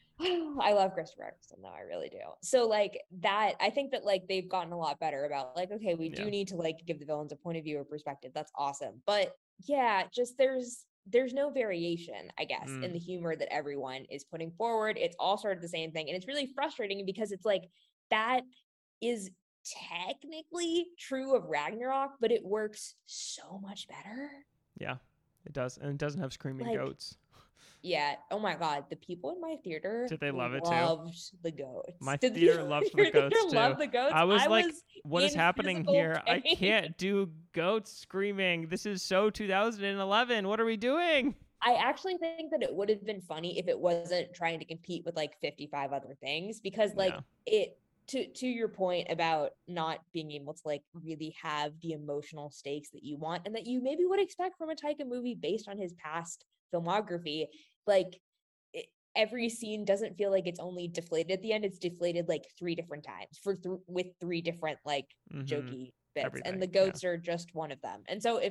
I love Christopher Eccleston, though. I really do. So like that, I think that like they've gotten a lot better about like, okay, we do need to like give the villains a point of view or perspective. That's awesome. But yeah, just there's there's no variation, I guess, in the humor that everyone is putting forward. It's all sort of the same thing. And it's really frustrating because it's like, that is technically true of Ragnarok, but it works so much better.
Yeah, it does. And it doesn't have screaming goats.
Yeah. Oh my God. The people in my theater
did they love it
too? Loved the goats.
My theater loved the goats too.
Loved the goats.
I was like, what is happening here? Pain. I can't do goats screaming. This is so 2011. What are we doing?
I actually think that it would have been funny if it wasn't trying to compete with like 55 other things, because like it, to your point about not being able to like really have the emotional stakes that you want and that you maybe would expect from a Taika movie based on his past filmography, like every scene doesn't feel like it's only deflated at the end. It's deflated like 3 different times with 3 different like jokey bits. Everything, and the goats are just one of them. And so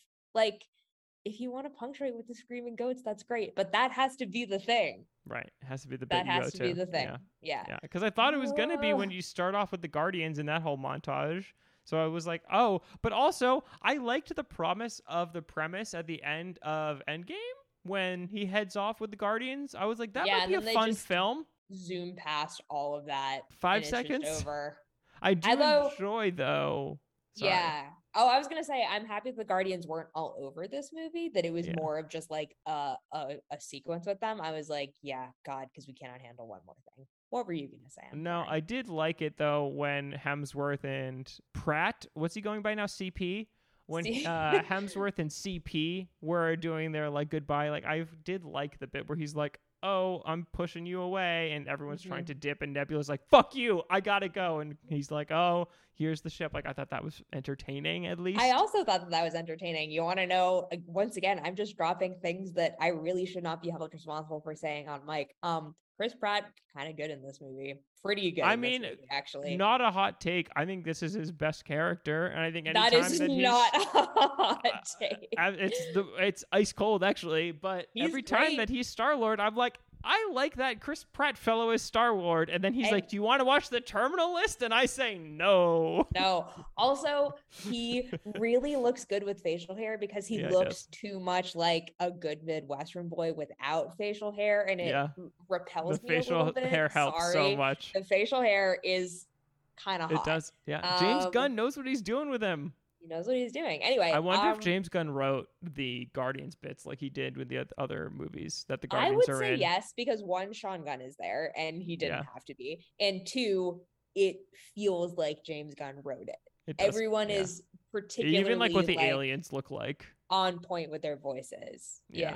if you want to punctuate with the screaming goats, that's great, but that has to be the thing.
Right. It has to be the bit
that has to be the thing. Yeah.
Because I thought it was going to be when you start off with the Guardians in that whole montage. So I was like, oh, but also I liked the promise of the premise at the end of Endgame when he heads off with the Guardians. I was like, that might be a fun film.
Zoom past all of that.
5 seconds.
Over.
I do enjoy though. Sorry.
Yeah. Oh, I was gonna say I'm happy the Guardians weren't all over this movie. That it was more of just like a sequence with them. I was like, yeah, God, because we cannot handle one more thing. What were you gonna say?
No, I did like it though when Hemsworth and Pratt. What's he going by now? CP. When Hemsworth and CP were doing their like goodbye, like I did like the bit where he's like, oh, I'm pushing you away, and everyone's trying to dip, and Nebula's like, fuck you, I gotta go, and he's like, oh, here's the ship. Like, I thought that was entertaining, at least.
I also thought that was entertaining. You want to know, once again, I'm just dropping things that I really should not be held responsible for saying on mic. Chris Pratt, kind of good in this movie. Pretty good. I mean, movie, actually,
not a hot take. I think this is his best character, and I think
that is not a hot take.
It's ice cold, actually. But every time that he's Star-Lord, I'm like, I like that Chris Pratt fellow is Star-Lord. And then he's like, do you want to watch the Terminal List? And I say no.
No. Also, he really looks good with facial hair because he looks too much like a good Midwestern boy without facial hair. And it repels me a little bit.
The facial hair helps so much.
The facial hair is kind of hot.
It does. Yeah. James Gunn knows what he's doing with him.
He knows what he's doing. Anyway,
I wonder if James Gunn wrote the Guardians bits like he did with the other movies that the Guardians are in.
I would say yes, because 1, Sean Gunn is there, and he didn't have to be. And 2, it feels like James Gunn wrote it. Everyone is particularly
even like what the aliens look like.
On point with their voices. Yeah.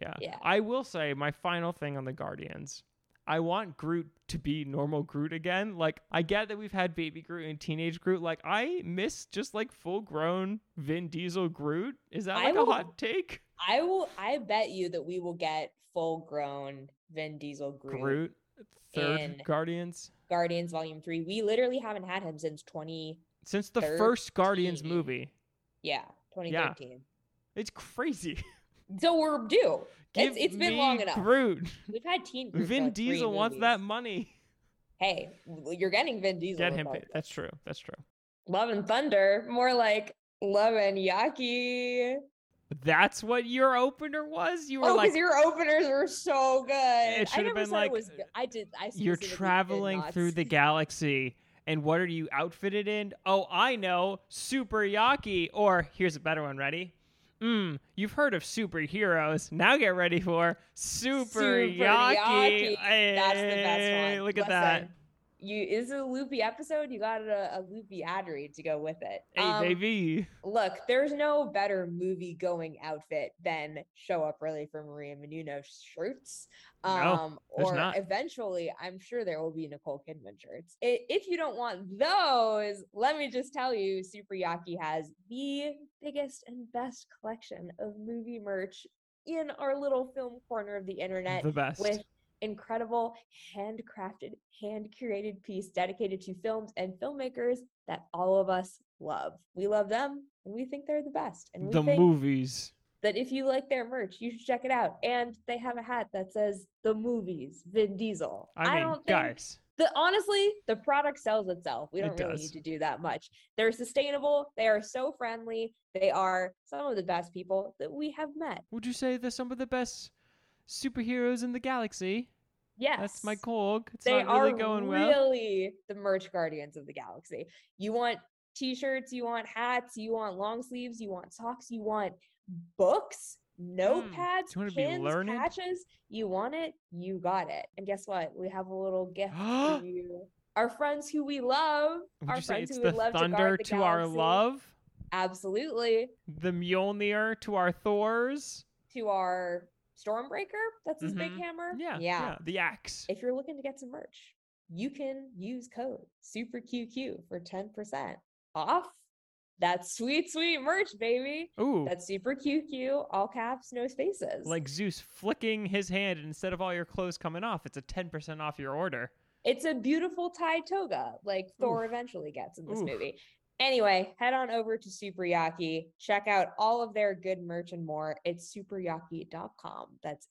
I will say my final thing on the Guardians. I want Groot to be normal Groot again. Like, I get that we've had baby Groot and teenage Groot. Like, I miss just like full grown Vin Diesel Groot. Is that like a hot take?
I bet you that we will get full grown Vin Diesel Groot.
Third Guardians
Volume 3. We literally haven't had him since
the first Guardians movie.
Yeah, 2013.
Yeah. It's crazy.
So we're due. It's been long enough.
Groot.
We've had teen Groot.
Vin Diesel wants that money.
Hey, you're getting Vin Diesel.
Get him paid. That's true.
Love and Thunder, more like Love and Yaki.
That's what your opener was? You were
because your openers were so good.
It should have been like, you're traveling through the galaxy, and what are you outfitted in? Oh, I know, Super Yaki. Or here's a better one. Ready? You've heard of superheroes. Now get ready for Super Yaki. Hey,
that's the best one.
Look at that.
Is it a loopy episode? You got a loopy ad read to go with it.
Hey, baby.
Look, there's no better movie going outfit than Show Up Early for Maria Menounos shirts.
No,
or
not.
Eventually, I'm sure there will be Nicole Kidman shirts. If you don't want those, let me just tell you, Super Yaki has the biggest and best collection of movie merch in our little film corner of the internet.
The best.
With incredible handcrafted, hand-curated piece dedicated to films and filmmakers that all of us love. We love them, and we think they're the best. And we think
movies.
That if you like their merch, you should check it out. And they have a hat that says "The Movies, Vin Diesel."
I mean, guys,
Honestly, the product sells itself. We don't really need to do that much. They're sustainable. They are so friendly. They are some of the best people that we have met.
Would you say they're some of the best superheroes in the galaxy?
Yes.
That's my Korg.
They are really the merch guardians of the galaxy. You want t-shirts, you want hats, you want long sleeves, you want socks, you want books, notepads, pins, patches. You want it, you got it. And guess what? We have a little gift for you. Our friends who we love. Our friends who we love to guard the galaxy.
To our love.
Absolutely.
The Mjolnir to our Thors.
To our Stormbreaker. That's his big hammer.
Yeah. The axe.
If you're looking to get some merch, you can use code SuperQQ for 10% off. That's sweet merch, baby.
Ooh.
That's SuperQQ, all caps, no spaces.
Like Zeus flicking his hand, and instead of all your clothes coming off, it's a 10% off your order.
It's a beautiful tied toga, like Thor eventually gets in this movie. Anyway, head on over to Super Yaki. Check out all of their good merch and more. It's superyaki.com. That's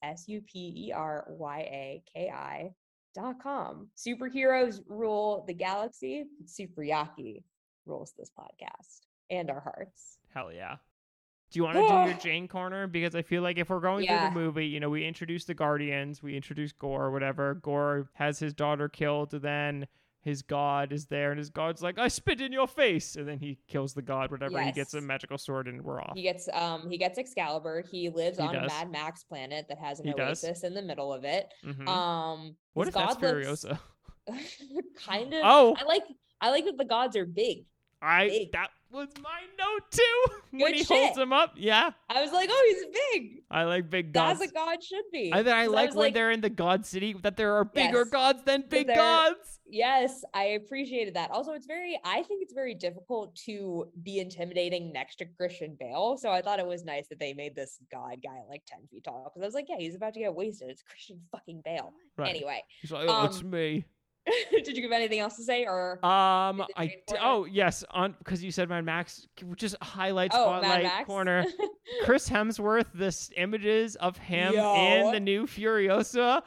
SuperYaki.com. Superheroes rule the galaxy. Super Yaki rules this podcast and our hearts.
Hell yeah. Do you want to do your Jane corner? Because I feel like if we're going through the movie, you know, we introduce the Guardians, we introduce Gorr, whatever. Gorr has his daughter killed, then his god is there, and his god's like, I spit in your face, and then he kills the god, whatever. Yes. He gets a magical sword, and we're off.
He gets Excalibur. He lives on a Mad Max planet that has an oasis in the middle of it.
Mm-hmm. What if that's Furiosa?
Kind of. Oh, I like that the gods are big.
That was my note too. When he holds him up, yeah.
I was like, oh, he's big.
I like big gods.
As a god should be.
I like when they're in the god city that there are bigger gods than big gods.
Yes, I appreciated that. Also, I think it's very difficult to be intimidating next to Christian Bale. So I thought it was nice that they made this god guy like 10 feet tall. Because I was like, yeah, he's about to get wasted. It's Christian fucking Bale. Right. Anyway.
He's like, oh, it's me.
Did you have anything else to say, or
yes, because you said Mad Max, just highlight spotlight corner. Chris Hemsworth, this images of him in the new Furiosa.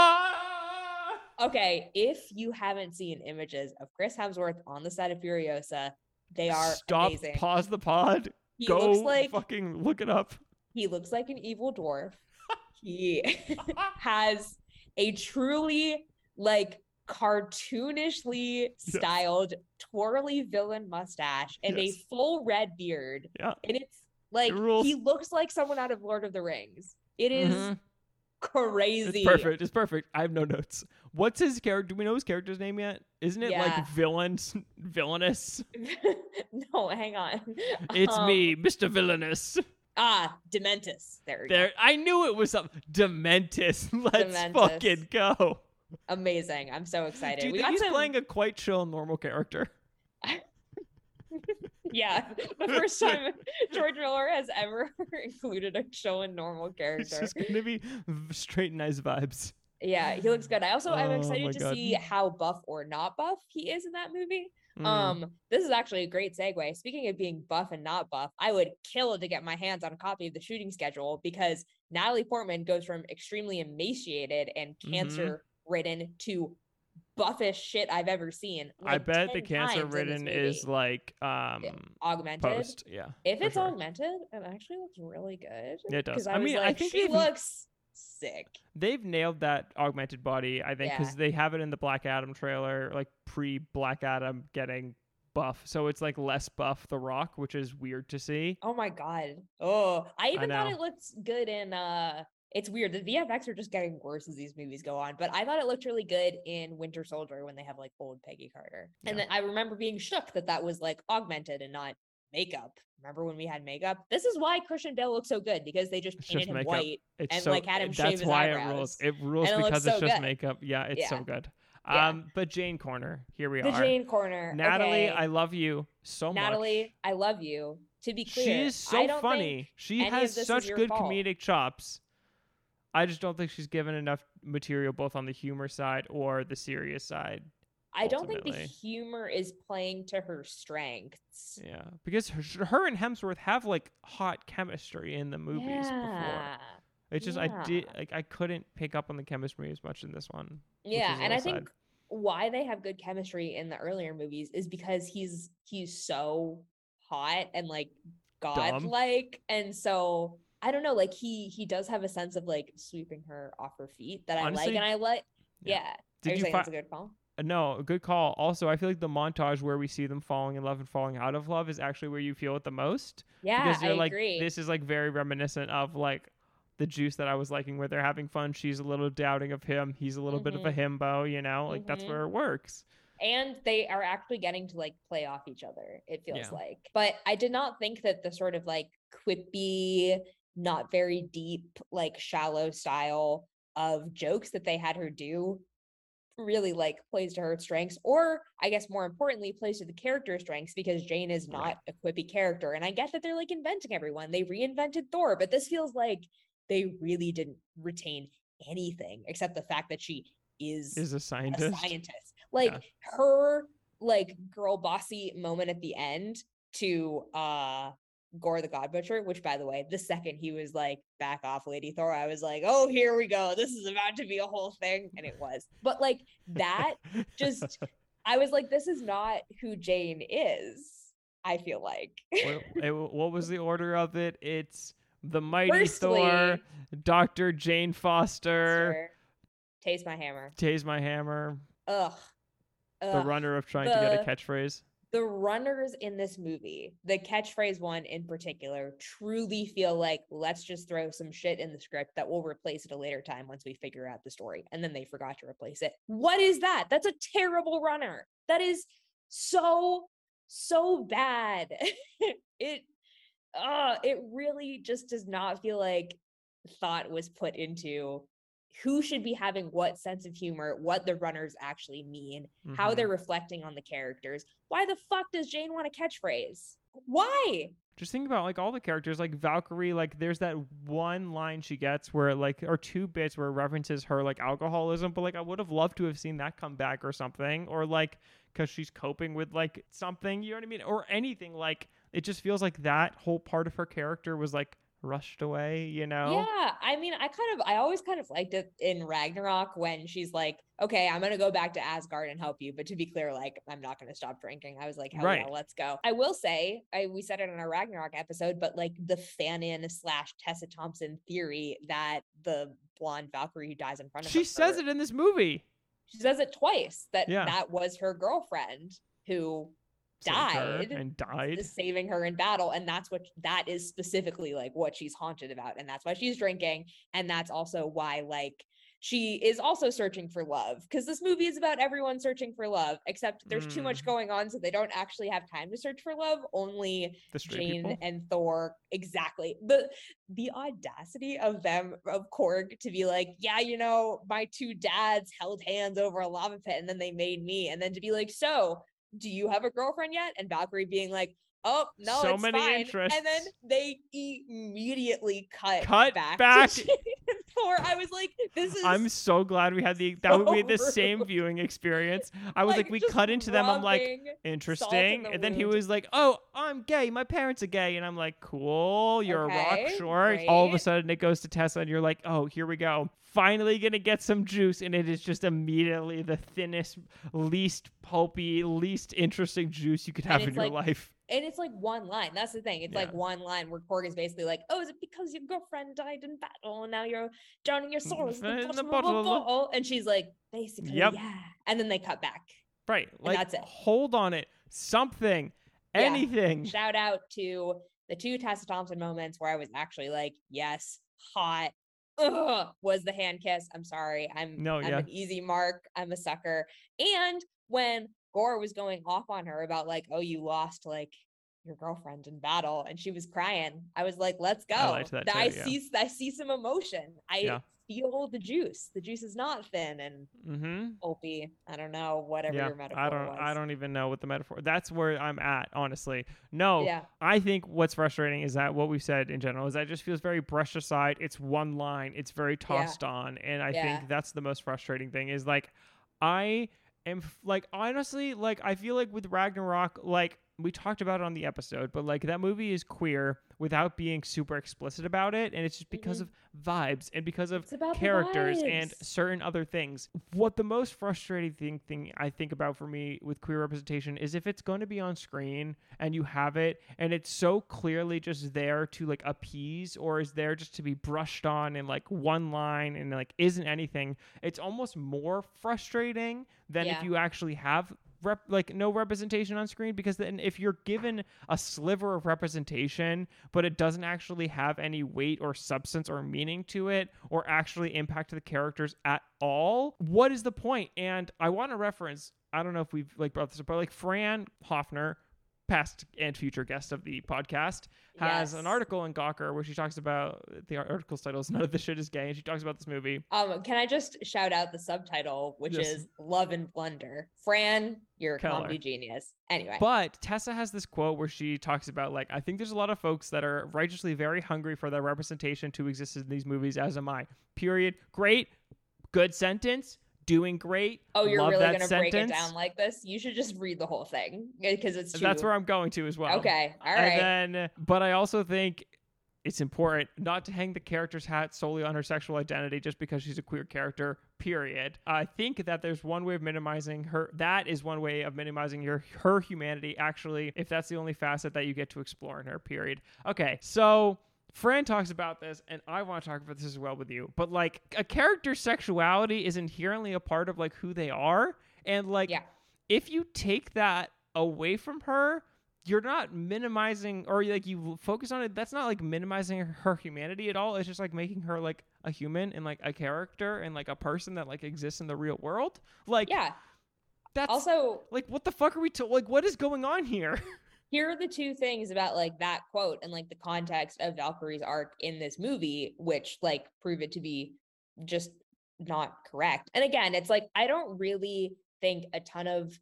Okay, if you haven't seen images of Chris Hemsworth on the set of Furiosa, they are amazing.
Pause the pod. Fucking look it up.
He looks like an evil dwarf. He has a truly cartoonishly styled twirly villain mustache and a full red beard.
Yeah.
And it's like he looks like someone out of Lord of the Rings. It is crazy.
It's perfect. I have no notes. What's his character? Do we know his character's name yet? Isn't it like villainous?
No, hang on.
It's me, Mr. Villainous.
Dementus. There we go.
I knew it was something. Dementus. Let's fucking go.
Amazing. I'm so excited.
Do you think he's playing a quite chill, normal character?
Yeah. The first time George Miller has ever included a chill and normal character.
It's just going to be straight, nice vibes.
Yeah, he looks good. I'm excited to see how buff or not buff he is in that movie. This is actually a great segue. Speaking of being buff and not buff, I would kill to get my hands on a copy of the shooting schedule, because Natalie Portman goes from extremely emaciated and cancer-ridden to buffest shit I've ever seen.
I bet the cancer-ridden is
augmented.
Post, yeah.
If it's augmented, it actually looks really good.
It does.
I think she looks sick.
They've nailed that augmented body, I think, because they have it in the Black Adam trailer, like pre-Black Adam getting buff, so it's like less buff The Rock, which is weird to see.
Oh my god. Oh, I thought it looked good in it's weird. The VFX are just getting worse as these movies go on, but I thought it looked really good in Winter Soldier when they have like old Peggy Carter. And then I remember being shook that was like augmented and not makeup. Remember when we had makeup? This is why Christian Bale looks so good, because they just painted him white and had him shave his eyebrows.
It rules because it's just makeup. Yeah, it's so good. But Jane Corner, here we are.
The Jane Corner.
Natalie, I love you so much.
Natalie, I love you. To be clear,
she is so funny. She has such good comedic chops. I just don't think she's given enough material both on the humor side or the serious side.
I don't think the humor is playing to her strengths.
Yeah, because her and Hemsworth have like hot chemistry in the movies before. It's just I couldn't pick up on the chemistry as much in this one.
Yeah, and I think why they have good chemistry in the earlier movies is because he's so hot and like godlike, and so I don't know, like he does have a sense of like sweeping her off her feet that honestly, I like, yeah. Did you that's a good call?
No, a good call. Also, I feel like the montage where we see them falling in love and falling out of love is actually where you feel it the most.
Yeah,
because you're
I
like,
agree.
This is like very reminiscent of like the Juice that I was liking, where they're having fun. She's a little doubting of him. He's a little bit of a himbo, you know, like that's where it works.
And they are actually getting to like play off each other, it feels like. But I did not think that the sort of like quippy, not very deep, like shallow style of jokes that they had her do really like plays to her strengths, or I guess more importantly plays to the character strengths, because Jane is not a quippy character. And I get that they're like inventing everyone, they reinvented Thor, but this feels like they really didn't retain anything except the fact that she is
a scientist.
Like her like girl bossy moment at the end to Gorr the God Butcher, which by the way, the second he was like, back off Lady Thor, I was like, oh, here we go, this is about to be a whole thing. And it was, but like that just I was like, this is not who Jane is, I feel like.
What was the order of it? It's the mighty Thor, Dr. Jane Foster,
Taste my hammer.
Taste my hammer.
Ugh.
The runner of trying to get a catchphrase.
The runners in this movie, the catchphrase one in particular, truly feel like, let's just throw some shit in the script that we'll replace at a later time once we figure out the story. And then they forgot to replace it. What is that? That's a terrible runner. That is so bad. It really just does not feel like thought was put into who should be having what sense of humor, what the runners actually mean, how they're reflecting on the characters. Why the fuck does Jane want a catchphrase? Why?
Just think about like all the characters, like Valkyrie, like there's that one line she gets where like, or two bits where it references her like alcoholism, but like I would have loved to have seen that come back or something, or like because she's coping with like something, you know what I mean? Or anything. Like it just feels like that whole part of her character was like rushed away, you know?
Yeah, I mean, I always kind of liked it in Ragnarok when she's like, okay, I'm gonna go back to Asgard and help you, but to be clear, like, I'm not gonna stop drinking. I was like, hell yeah, let's go. I will say, we said it in our Ragnarok episode, but like the fan-in / Tessa Thompson theory that the blonde Valkyrie who dies in front of her,
she says it in this movie.
She says it twice, that that was her girlfriend who died saving her in battle, and that is specifically like what she's haunted about, and that's why she's drinking, and that's also why like she is also searching for love, because this movie is about everyone searching for love, except there's too much going on, so they don't actually have time to search for love. Only Jane people and Thor. Exactly. The audacity of Korg to be like, yeah, you know, my two dads held hands over a lava pit and then they made me, and then to be like, so do you have a girlfriend yet? And Valkyrie being like, oh no, so it's many fine. Interests. And then they immediately cut back. Thor. I was like, this is. I'm
so glad we had we had the same viewing experience. I was like we cut into them. I'm like, interesting. And then he was like, oh, I'm gay. My parents are gay. And I'm like, cool. You're a rock, sure. Great. All of a sudden it goes to Tessa, and you're like, oh, here we go. Finally gonna get some juice, and it is just immediately the thinnest, least pulpy, least interesting juice you could have in your life.
And it's like one line. That's the thing. It's like one line where Korg is basically like, oh, is it because your girlfriend died in battle and now you're drowning your sorrows in the bottom of a bottle? And she's like, basically, yeah. And then they cut back.
Right.
Like, and that's it.
Hold on it. Something. Anything.
Shout out to the two Tessa Thompson moments where I was actually like, yes, hot. Ugh, was the hand kiss. I'm sorry. I'm an easy mark. I'm a sucker. And when Gorr was going off on her about like, oh, you lost like your girlfriend in battle, and she was crying, I was like, let's go. I see some emotion. I feel the juice. The juice is not thin and pulpy. I don't know, whatever your metaphor was.
I don't even know what the metaphor. That's where I'm at, honestly. No, I think what's frustrating is that what we've said in general is that it just feels very brushed aside. It's one line. It's very tossed on, and I think that's the most frustrating thing. Is like, I am like, honestly, like I feel like with Ragnarok, like we talked about it on the episode, but like that movie is queer without being super explicit about it, and it's just because of vibes and because of characters and certain other things. What the most frustrating thing I think about for me with queer representation is if it's going to be on screen and you have it and it's so clearly just there to like appease or is there just to be brushed on in like one line and like isn't anything, it's almost more frustrating than if you actually have no representation on screen, because then if you're given a sliver of representation but it doesn't actually have any weight or substance or meaning to it or actually impact the characters at all, what is the point? And I want to reference, I don't know if we've like brought this up, but like Fran Hoffner, past and future guest of the podcast, has an article in Gawker where she talks about, the article's title is None of This Shit Is Gay, and she talks about this movie.
Can I just shout out the subtitle, which is Love and Blunder. Fran, you're a comedy genius. Anyway.
But Tessa has this quote where she talks about, like, I think there's a lot of folks that are righteously very hungry for their representation to exist in these movies, as am I. Period. Great. Good sentence. Doing great.
Oh, you're really going to break it down like this? You should just read the whole thing because it's too...
That's where I'm going to as well.
Okay. All right.
And then, but I also think it's important not to hang the character's hat solely on her sexual identity just because she's a queer character, period. I think that there's one way of minimizing her. That is one way of minimizing her humanity, actually, if that's the only facet that you get to explore in her, period. Okay, so... Fran talks about this, and I want to talk about this as well with you. But, like, a character's sexuality is inherently a part of, like, who they are. And, like, if you take that away from her, you're not minimizing, or, like, you focus on it, that's not, like, minimizing her humanity at all. It's just, like, making her, like, a human and, like, a character and, like, a person that, like, exists in the real world. Like, that's... Also... Like, what the fuck are we... like, what is going on here?
Here are the two things about like that quote and like the context of Valkyrie's arc in this movie, which like prove it to be just not correct. And again, it's like, I don't really think a ton of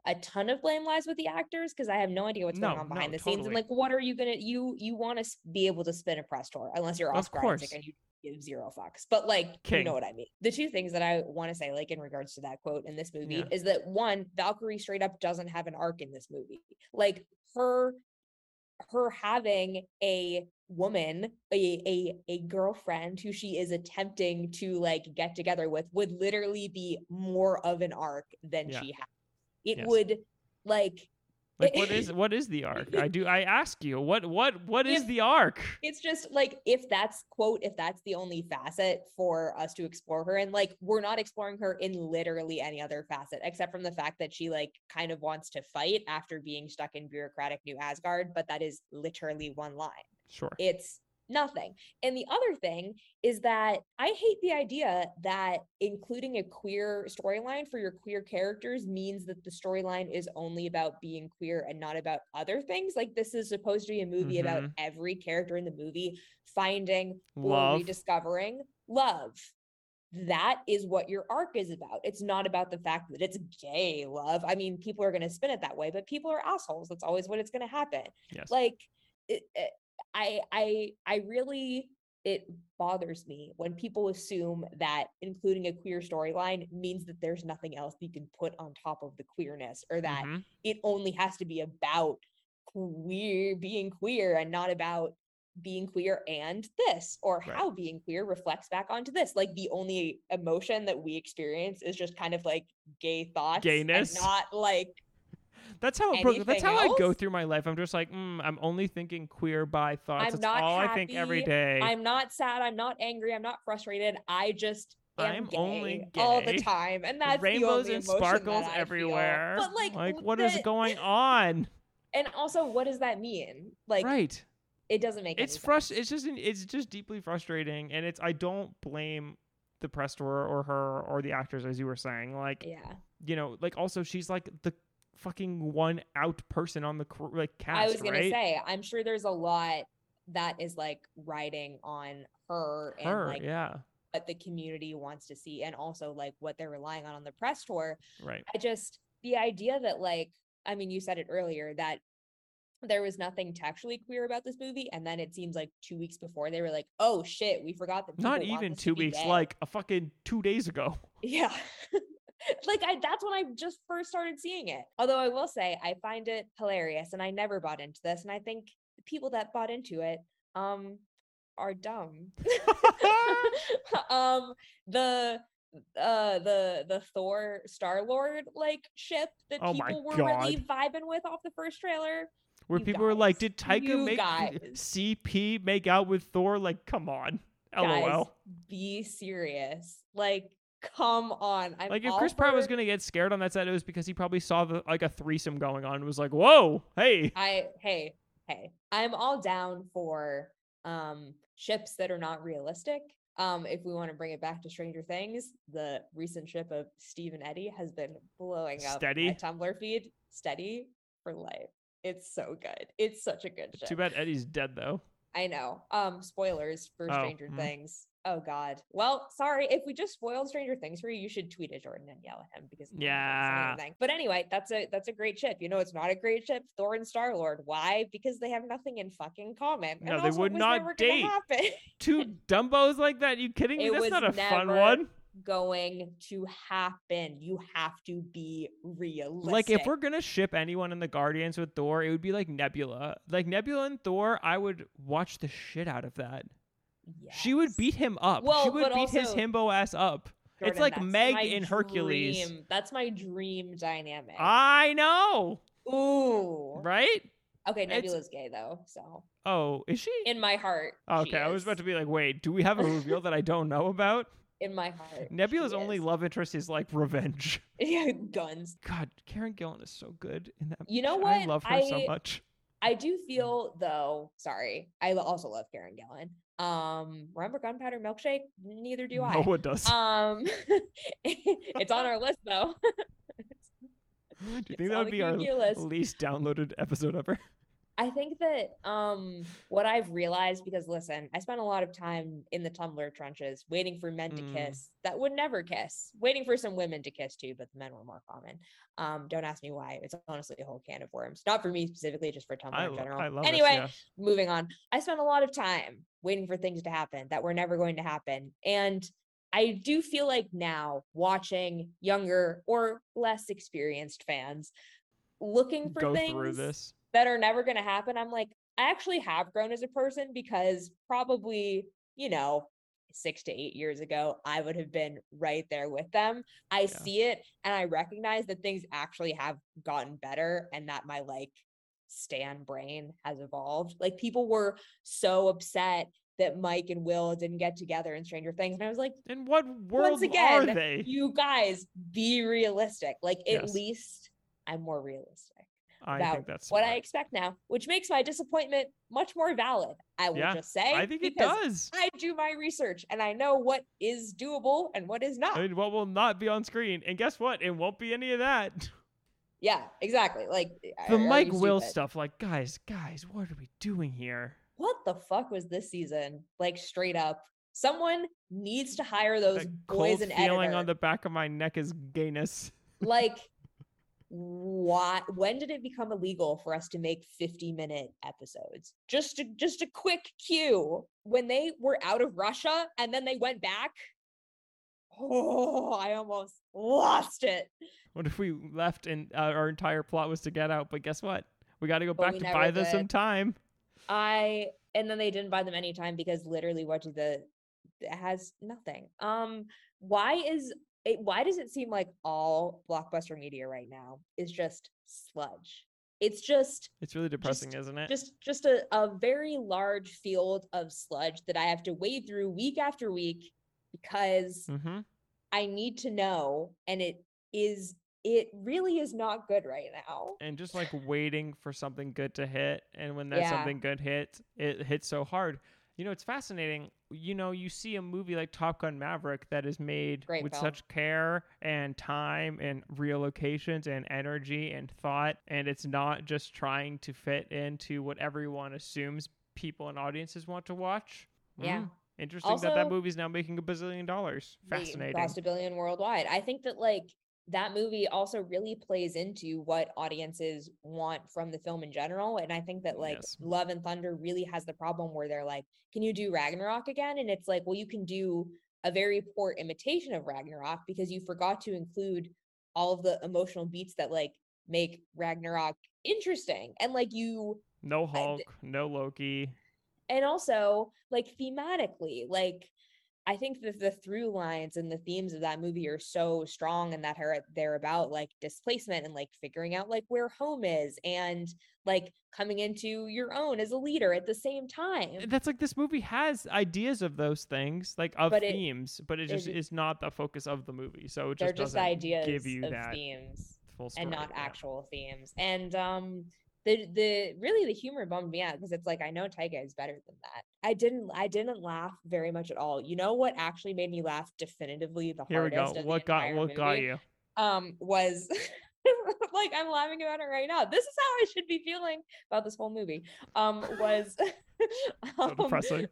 blame lies with the actors because I have no idea what's going on behind the scenes. And like, what are you gonna, you want to be able to spin a press tour unless you're Oscar Isaac and you give zero fucks, but like, you know what I mean. The two things that I want to say, like in regards to that quote in this movie, is that one, Valkyrie straight up doesn't have an arc in this movie. Like her having a woman, a girlfriend who she is attempting to like get together with would literally be more of an arc than she has. It would like
what is the arc? I ask you, what is the arc?
It's just like, if that's the only facet for us to explore her, and like we're not exploring her in literally any other facet except from the fact that she like kind of wants to fight after being stuck in bureaucratic New Asgard, but that is literally one line.
Sure.
It's nothing. And the other thing is that I hate the idea that including a queer storyline for your queer characters means that the storyline is only about being queer and not about other things. Like, this is supposed to be a movie about every character in the movie finding or rediscovering love. That is what your arc is about. It's not about the fact that it's gay love. I mean, people are going to spin it that way, but people are assholes. That's always what it's going to happen.
Yes.
Like, I really, it bothers me when people assume that including a queer storyline means that there's nothing else you can put on top of the queerness, or that it only has to be about being queer and not about being queer and this, or how being queer reflects back onto this. Like, the only emotion that we experience is just kind of like gay thoughts,
gayness,
and not like
that's how I go through my life. I'm just like, I'm only thinking queer bi thoughts. That's all happy. I think every day.
I'm not sad. I'm not angry. I'm not frustrated. I just am
only gay
all the time, and that's
rainbows
the only
and sparkles everywhere.
But like
what is going on?
And also, what does that mean? Like, it doesn't make
it's
sense.
It's just deeply frustrating, and I don't blame the press tour or her or the actors, as you were saying. Like, you know, like, also she's like the fucking one out person on the cast.
I was gonna say, I'm sure there's a lot that is like riding on her and like what the community wants to see, and also like what they're relying on the press tour.
Right.
The idea that, like, I mean, you said it earlier that there was nothing textually queer about this movie, and then it seems like 2 weeks before they were like, oh shit, we forgot that.
Not even 2 weeks, like a fucking 2 days ago.
Yeah. Like that's when I just first started seeing it. Although I will say I find it hilarious, and I never bought into this, and I think the people that bought into it are dumb. The the Thor Star-Lord like ship that people were really vibing with off the first trailer.
Where people were like, did Taika make CP make out with Thor? Like, come on. LOL.
Guys, be serious. Like, come on.
Like, if Chris Pratt was gonna get scared on that set, it was because he probably saw a threesome going on and was like, whoa, hey.
Hey. I'm all down for ships that are not realistic. If we want to bring it back to Stranger Things, the recent ship of Steve and Eddie has been blowing up my Tumblr feed. Steady for life. It's so good. It's such a good ship.
Too bad Eddie's dead though.
I know. Spoilers for Stranger Things. Oh God. Well, sorry. If we just spoiled Stranger Things for you, you should tweet at Jordan and yell at him because anything. But anyway, that's a great ship. You know, it's not a great ship. Thor and Star-Lord. Why? Because they have nothing in fucking common.
No, they would not date two Dumbos like that. You kidding me? That's not a fun one.
Going to happen. You have to be realistic.
Like, if we're gonna ship anyone in the Guardians with Thor, it would be like Nebula. Like Nebula and Thor, I would watch the shit out of that. Yes. She would beat him up. She would beat his himbo ass up. Jordan, it's like Meg in Hercules.
That's my dream dynamic.
I know.
Ooh.
Right?
Okay, Nebula's gay though, so.
Oh, is she?
In my heart.
Okay, I was about to be like, wait, do we have a reveal that I don't know about?
In my heart.
Nebula's only love interest is like revenge.
Yeah, guns.
God, Karen Gillan is so good in that.
You know what?
I love her so much.
I do feel though, sorry, I also love Karen Gillan. Remember Gunpowder Milkshake? Neither do I.
No, it does.
It's on our list though.
Do you think that would be our least downloaded episode ever?
I think that what I've realized, because listen, I spent a lot of time in the Tumblr trenches waiting for men to kiss that would never kiss, waiting for some women to kiss too, but the men were more common. Don't ask me why. It's honestly a whole can of worms. Not for me specifically, just for Tumblr in general.
I love
anyway,
yes.
Moving on. I spent a lot of time waiting for things to happen that were never going to happen. And I do feel like now watching younger or less experienced fans looking for things
through this
that are never going to happen. I'm like, I actually have grown as a person because probably, 6 to 8 years ago, I would have been right there with them. I see it and I recognize that things actually have gotten better and that my stan brain has evolved. Like, people were so upset that Mike and Will didn't get together in Stranger Things. And I was like,
in what world are they?
You guys, be realistic. At least I'm more realistic.
I think that's
what I expect now, which makes my disappointment much more valid. I will just say,
I think it does.
I do my research and I know what is doable and what is not.
And what will not be on screen. And guess what? It won't be any of that.
Yeah, exactly.
The Mike Will stuff. Like, guys, what are we doing here?
What the fuck was this season? Straight up. Someone needs to hire those
that
boys and editor.
Feeling on the back of my neck is gayness.
Why? When did it become illegal for us to make 50-minute episodes? Just a quick cue. When they were out of Russia and then they went back. Oh, I almost lost it.
What if we left and our entire plot was to get out? But guess what? We got to go back to buy them some time.
And then they didn't buy them anytime because literally it has nothing. Why does it seem like all blockbuster media right now is just sludge? It's
really depressing, isn't it?
Just a very large field of sludge that I have to wade through week after week because I need to know, and it really is not good right now.
And just waiting for something good to hit, and when that something good hits, it hits so hard. It's fascinating. You see a movie like Top Gun Maverick that is made with such care and time and real locations and energy and thought, and it's not just trying to fit into what everyone assumes people and audiences want to watch.
Yeah.
Interesting also, that movie's now making $1 billion. Fascinating.
Cost $1 billion worldwide. I think that that movie also really plays into what audiences want from the film in general. And I think that Love and Thunder really has the problem where they're like, can you do Ragnarok again? And it's well, you can do a very poor imitation of Ragnarok because you forgot to include all of the emotional beats that like make Ragnarok interesting. And like
no Hulk, no Loki.
And also like thematically, like I think that the through lines and the themes of that movie are so strong, and that they're about like displacement and like figuring out like where home is and like coming into your own as a leader at the same time.
That's like this movie has ideas of those things, like of themes, but it just is not the focus of the movie. So it just doesn't
ideas
give you
of
that
themes
full story,
and not actual themes. And the really the humor bummed me out because it's like I know Taika is better than that. I didn't laugh very much at all. You know what actually made me laugh definitively the hardest?
What got you?
Was like I'm laughing about it right now. This is how I should be feeling about this whole movie. Was
so depressing.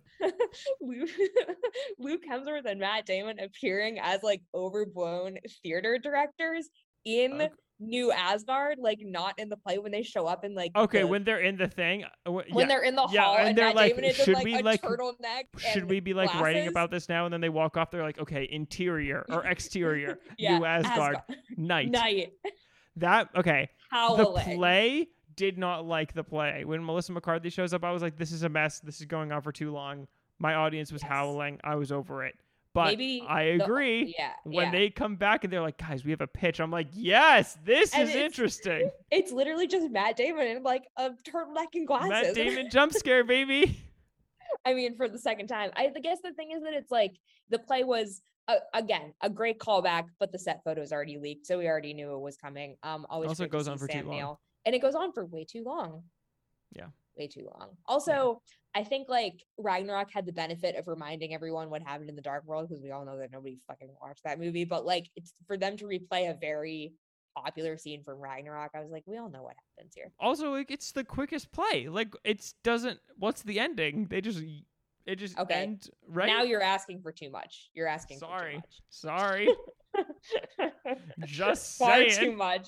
Luke Hemsworth and Matt Damon appearing as like overblown theater directors in New Asgard, like not in the play when they show up in like
when they're in the thing,
when they're in the hall and
they're
Matt
like,
Damon is in like a turtleneck.
Should we be like glasses? Writing about this now? And then they walk off. They're like, okay, interior or exterior, New Asgard. Night. That Howling. The play did not like the play. When Melissa McCarthy shows up, I was like, this is a mess. This is going on for too long. My audience was howling. I was over it. But maybe I agree. When they come back and they're like, guys, we have a pitch. I'm like, yes, this is interesting.
It's literally just Matt Damon in like a turtleneck and glasses.
Matt Damon jump scare, baby.
I mean, for the second time. I guess the thing is that it's like the play was, again, a great callback, but the set photos already leaked. So we already knew it was coming. Also,
it goes on for too long.
And it goes on for way too long.
Yeah.
Way too long. Also, I think like Ragnarok had the benefit of reminding everyone what happened in the Dark World, because we all know that nobody fucking watched that movie. But like, it's for them to replay a very popular scene from Ragnarok. I was like, we all know what happens here.
Also, like, it's the quickest play. Like, it doesn't. What's the ending? It just end right.
Now you're asking for too much. You're asking. For too much.
Sorry. Just saying.
Far too much.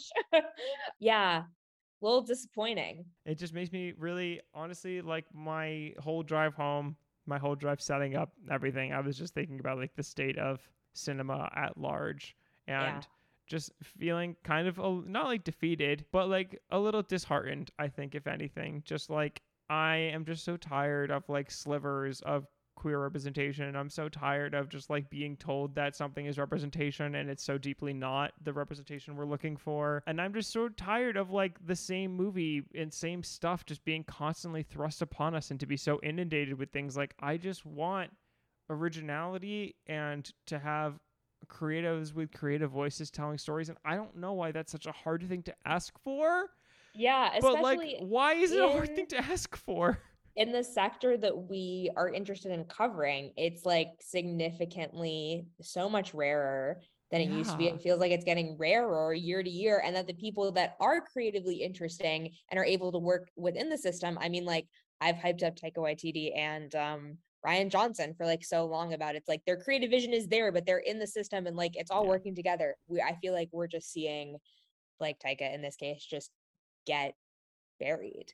Yeah. A little disappointing.
It just makes me really, honestly, like my whole drive home, my whole drive setting up everything. I was just thinking about like the state of cinema at large and just feeling kind of not like defeated, but like a little disheartened, I think, if anything. Just like I am just so tired of like slivers of queer representation. I'm so tired of just like being told that something is representation and it's so deeply not the representation we're looking for. And I'm just so tired of like the same movie and same stuff just being constantly thrust upon us and to be so inundated with things. Like, I just want originality and to have creatives with creative voices telling stories. And I don't know why that's such a hard thing to ask for.
Yeah, especially,
but like, why is it a hard thing to ask for?
In the sector that we are interested in covering, it's like significantly so much rarer than it used to be. It feels like it's getting rarer year to year, and that the people that are creatively interesting and are able to work within the system. I mean, like, I've hyped up Taika Waititi and Rian Johnson for like so long about it. It's like their creative vision is there, but they're in the system and like it's all working together. I feel like we're just seeing like Taika in this case just get buried.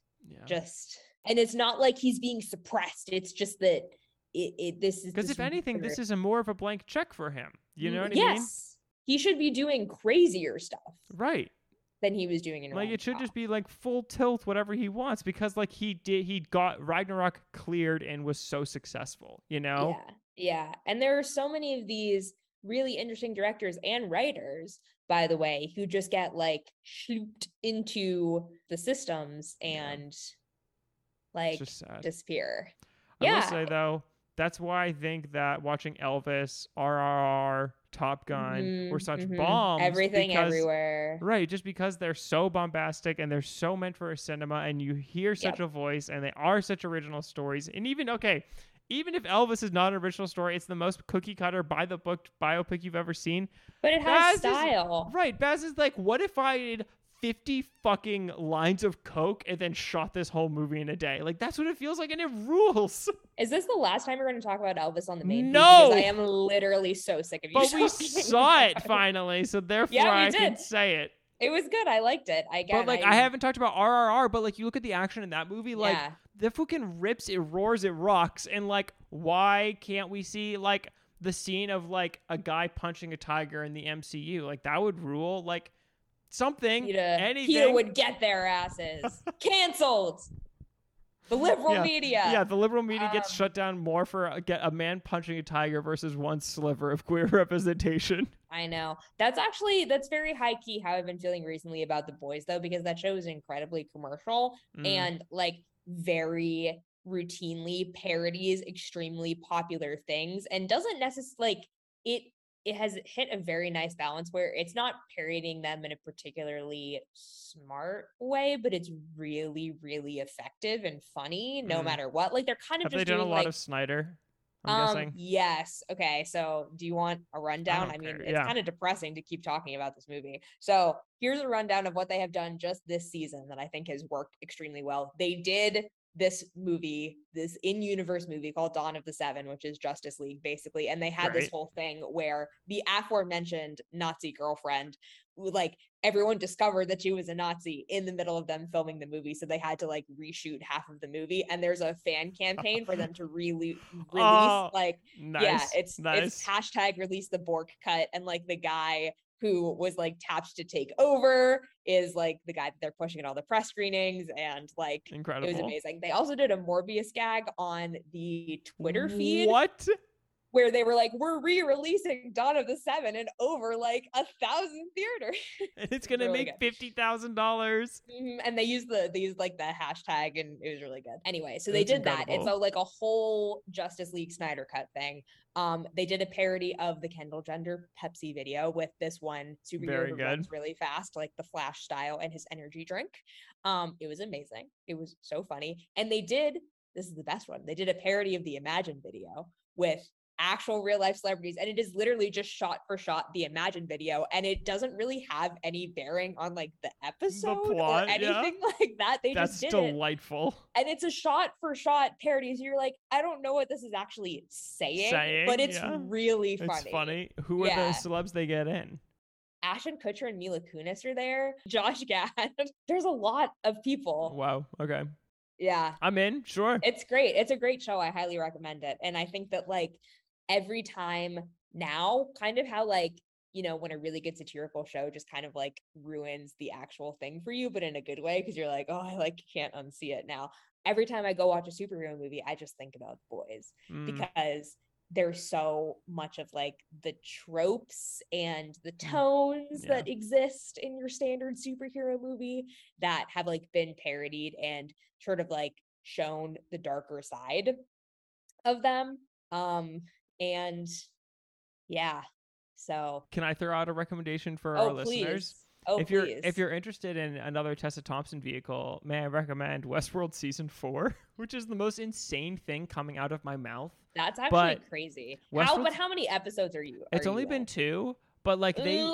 And it's not like he's being suppressed. It's just that this is
because if anything, this is more of a blank check for him. You know what I mean?
Yes, he should be doing crazier stuff,
right?
Than he was doing in
like it should just be like full tilt, whatever he wants, because like he got Ragnarok cleared and was so successful. You know?
Yeah. And there are so many of these really interesting directors and writers, by the way, who just get like slooped into the systems and. Like disappear.
I will say though, that's why I think that watching Elvis, RRR, Top Gun were such bombs.
Everything everywhere.
Right, just because they're so bombastic and they're so meant for a cinema, and you hear such a voice and they are such original stories. And even if Elvis is not an original story, it's the most cookie cutter by the book biopic you've ever seen.
But it has style.
Baz is like, what if I did 50 fucking lines of coke and then shot this whole movie in a day? Like, that's what it feels like, and it rules.
Is this the last time we're going to talk about Elvis on the main?
No,
because I am literally so sick of you.
But we saw it finally, so therefore I can say it.
It was good. I liked it.
But like, I haven't talked about RRR, but like, you look at the action in that movie, like the fucking rips, it roars, it rocks, and like, why can't we see like the scene of like a guy punching a tiger in the MCU. Like that would rule. Like something, anything.
PETA would get their asses canceled. The liberal media.
Yeah, the liberal media gets shut down more for a man punching a tiger versus one sliver of queer representation.
I know. That's very high key how I've been feeling recently about The Boys, though, because that show is incredibly commercial and like very routinely parodies extremely popular things and doesn't necessarily like it has hit a very nice balance where it's not parodying them in a particularly smart way, but it's really, really effective and funny no matter what. Like they're kind of
have they done a lot of Snyder? I'm guessing.
Yes. Okay. So do you want a rundown? I mean, it's kind of depressing to keep talking about this movie. So here's a rundown of what they have done just this season that I think has worked extremely well. They did this in-universe movie called Dawn of the Seven, which is Justice League basically, and they had this whole thing where the aforementioned Nazi girlfriend, like everyone discovered that she was a Nazi in the middle of them filming the movie, so they had to like reshoot half of the movie, and there's a fan campaign for them to release it's hashtag release the Bork cut, and like the guy who was like tapped to take over is like the guy that they're pushing at all the press screenings, and like
incredible.
It was amazing. They also did a Morbius gag on the Twitter feed.
What?
Where they were like, we're re-releasing Dawn of the Seven in over like 1,000 theaters.
And it's gonna make $50,000.
And they used the hashtag, and it was really good. Anyway, so they did incredible. That. It's like a whole Justice League Snyder Cut thing. They did a parody of the Kendall Jenner Pepsi video with this one superhero who runs really fast, like the Flash style, and his energy drink. It was amazing. It was so funny. And this is the best one. They did a parody of the Imagine video with actual real life celebrities, and it is literally just shot for shot the Imagine video, and it doesn't really have any bearing on like the episode the plot, or anything like that. That's just did
delightful
it. And it's a shot for shot parody, so you're like, I don't know what this is actually saying but it's really funny.
It's funny. Who are the celebs they get in?
Ashton Kutcher and Mila Kunis are there. Josh Gad. There's a lot of people.
Wow. Okay.
Yeah.
I'm in. Sure.
It's great. It's a great show. I highly recommend it. And I think that like every time now, kind of how like, you know, when a really good satirical show just kind of like ruins the actual thing for you, but in a good way, because you're like, oh, I like can't unsee it now. Every time I go watch a superhero movie, I just think about Boys because there's so much of like the tropes and the tones that exist in your standard superhero movie that have like been parodied and sort of like shown the darker side of them. And yeah, so
can I throw out a recommendation for our listeners? If you're interested in another Tessa Thompson vehicle, may I recommend Westworld season 4, which is the most insane thing coming out of my mouth.
That's actually crazy. How many episodes are you?
It's only been 2. But like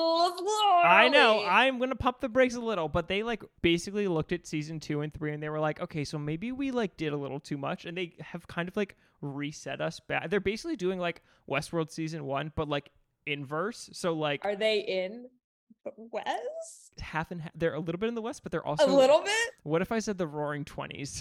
I know I'm going to pump the brakes a little, but they like basically looked at season 2 and 3 and they were like, okay, so maybe we like did a little too much, and they have kind of like reset us back. They're basically doing like Westworld season 1, but like inverse. So like,
are they in the West?
Half and half. They're a little bit in the West, but they're also
a little bit.
What if I said the Roaring 20s?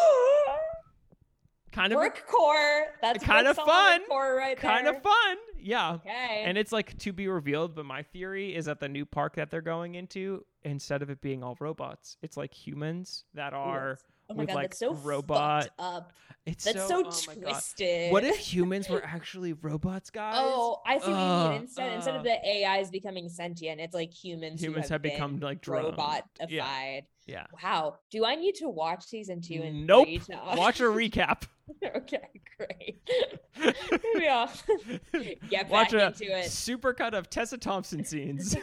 Kind of
workcore. That's
kind of fun.
Right
kind of fun. Yeah.
Okay.
And it's like to be revealed, but my theory is that the new park that they're going into, instead of it being all robots, it's like humans that are with like that's so robot
up.
That's
so twisted.
What if humans were actually robots, guys?
Oh, I see what you mean. Instead of the AIs becoming sentient, it's like humans who have become like robotified.
Yeah.
Wow. Do I need to watch season 2 and
nope.
3 to
watch a recap?
Okay, great. Maybe I'll get back into it.
Supercut of Tessa Thompson scenes.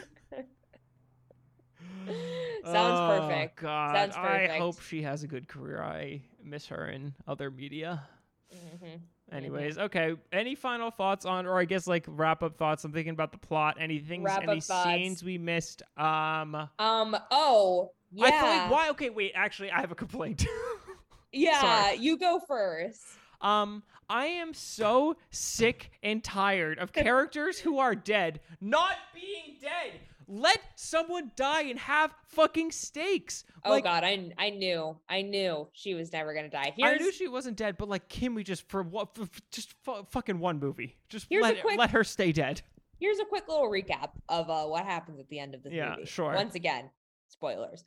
Sounds perfect.
God,
sounds perfect.
I hope she has a good career. I miss her in other media. Anyways, okay. Any final thoughts on, or I guess like wrap up thoughts? I'm thinking about the plot. Any scenes we missed?
Oh, yeah.
I feel like why? Okay, wait. Actually, I have a complaint.
Yeah,
Sorry.
You go first.
I am so sick and tired of characters who are dead not being dead. let someone die and have fucking stakes.
Oh God, I knew she was never gonna die.
I knew she wasn't dead, but like, can we just fucking one movie, just let her stay dead?
Here's a quick little recap of what happens at the end of this movie.
Yeah, sure.
Once again, spoilers.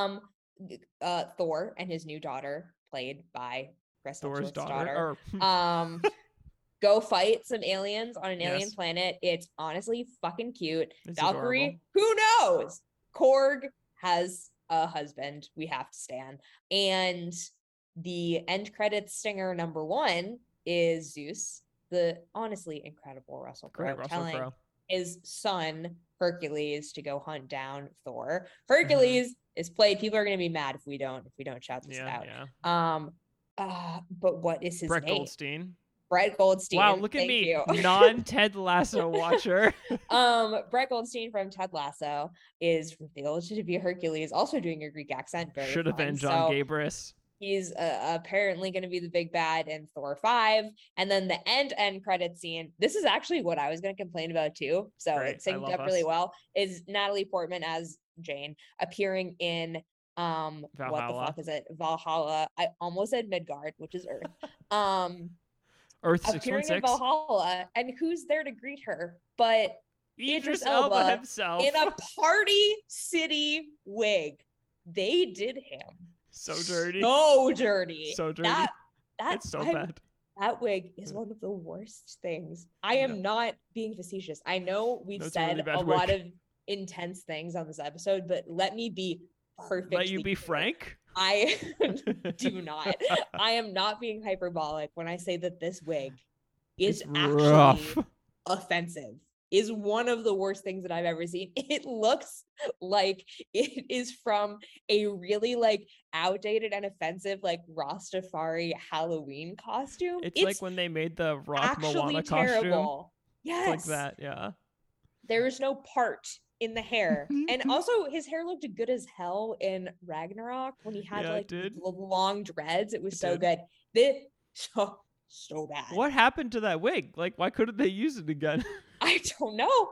Thor and his new daughter, played by Chris Hemsworth's daughter, go fight some aliens on an alien planet. It's honestly fucking cute. It's Valkyrie, adorable. Who knows? Korg has a husband we have to stand. And the end credits stinger number 1 is Zeus, the honestly incredible Russell Crowe, telling his son Hercules to go hunt down Thor. Hercules is played. People are going to be mad if we don't shout this out. But what is his name? Brett Goldstein.
Wow, look at me, non-Ted Lasso watcher.
Brett Goldstein from Ted Lasso is revealed to be Hercules, also doing a Greek accent.
Should have been John Gabris.
He's apparently going to be the big bad in Thor 5. And then the end credit scene, this is actually what I was going to complain about too. So it synced up really well, is Natalie Portman as Jane appearing in
Valhalla.
What the fuck is it? Valhalla. I almost said Midgard, which is Earth.
Earth 616.
Appearing in Valhalla, and who's there to greet her but
Idris Elba himself
in a Party City wig. They did him
so dirty.
So dirty.
It's so bad.
That wig is one of the worst things. I am not being facetious. I know we've said a lot of intense things on this episode, but let me be perfect.
Let you be frank?
I do not. I am not being hyperbolic when I say that this wig is actually offensive. Is one of the worst things that I've ever seen. It looks like it is from a really like outdated and offensive like Rastafari Halloween costume.
It's like when they made the Rock Moana costume.
Yes.
It's like that, yeah.
There's no part in the hair. And also his hair looked good as hell in Ragnarok when he had long dreads. It was so good. So bad.
What happened to that wig? Like, why couldn't they use it again?
I don't know.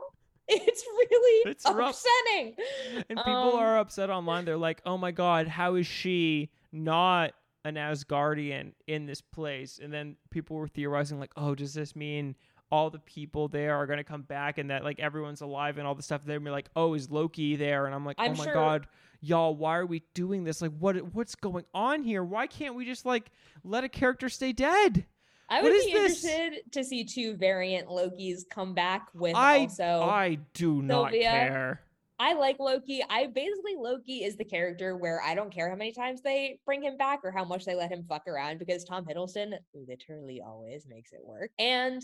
It's upsetting.
And people are upset online. They're like, oh my God, how is she not an Asgardian in this place? And then people were theorizing like, oh, does this mean all the people there are going to come back and that like everyone's alive and all the stuff? They're like, oh, is Loki there? And I'm like, oh my God, y'all, why are we doing this? Like, what's going on here? Why can't we just like let a character stay dead?
I would be interested to see 2 variant Lokis come back with
I do not
Sylvia.
care.
I like Loki. Loki is the character where I don't care how many times they bring him back or how much they let him fuck around, because Tom Hiddleston literally always makes it work. And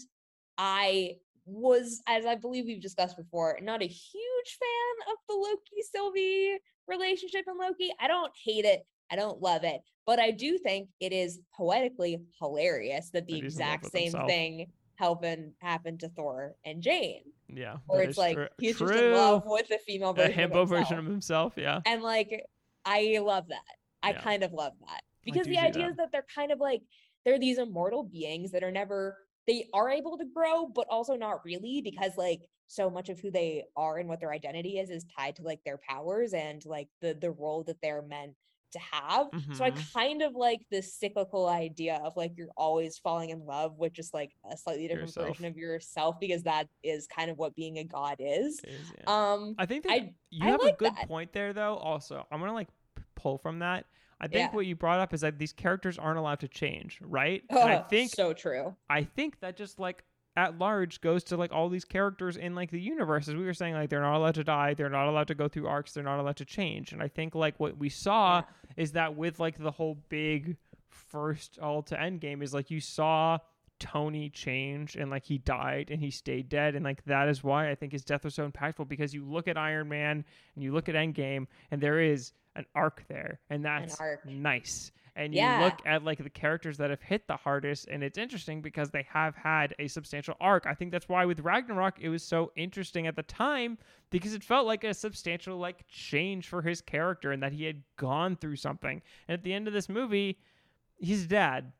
I was, as I believe we've discussed before, not a huge fan of the Loki-Sylvie relationship in Loki. I don't hate it. I don't love it. But I do think it is poetically hilarious that the exact same thing happened to Thor and Jane.
Yeah.
Or it's like he's just in love with the female version
of himself. Version of himself, yeah.
And like, I love that. I kind of love that. Because the idea is that they're kind of like, they're these immortal beings that they are able to grow, but also not really, because like so much of who they are and what their identity is tied to like their powers and like the role that they're meant to have. So I kind of like this cyclical idea of like you're always falling in love with just like a slightly different version of yourself, because that is kind of what being a god is.
I think that you have a good point there though. Also, I'm gonna like pull from that. I think what you brought up is that these characters aren't allowed to change, right? And I think
so true.
I think that just like at large goes to like all these characters in like the universe, as we were saying, like they're not allowed to die, they're not allowed to go through arcs, they're not allowed to change. And I think like what we saw is that with like the whole big first all to end game is like you saw Tony change and like he died and he stayed dead, and like that is why I think his death was so impactful, because you look at Iron Man and you look at Endgame and there is an arc there, and that's nice. And you look at like the characters that have hit the hardest, and it's interesting because they have had a substantial arc. I think that's why with Ragnarok it was so interesting at the time, because it felt like a substantial like change for his character and that he had gone through something. And at the end of this movie, he's dead.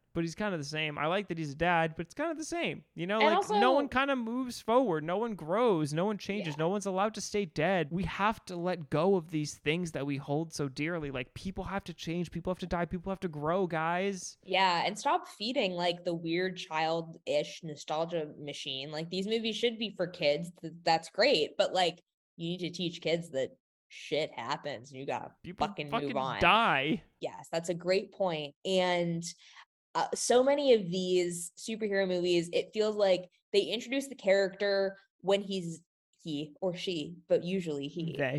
but he's kind of the same. I like that he's a dad, but it's kind of the same. Like
also,
no one kind of moves forward. No one grows. No one changes. No one's allowed to stay dead. We have to let go of these things that we hold so dearly. Like people have to change. People have to die. People have to grow, guys.
Yeah, and stop feeding like the weird childish nostalgia machine. Like these movies should be for kids. That's great, but like you need to teach kids that shit happens and you gotta fucking move on.
Die.
Yes, that's a great point. And so many of these superhero movies, it feels like they introduce the character when he or she, but usually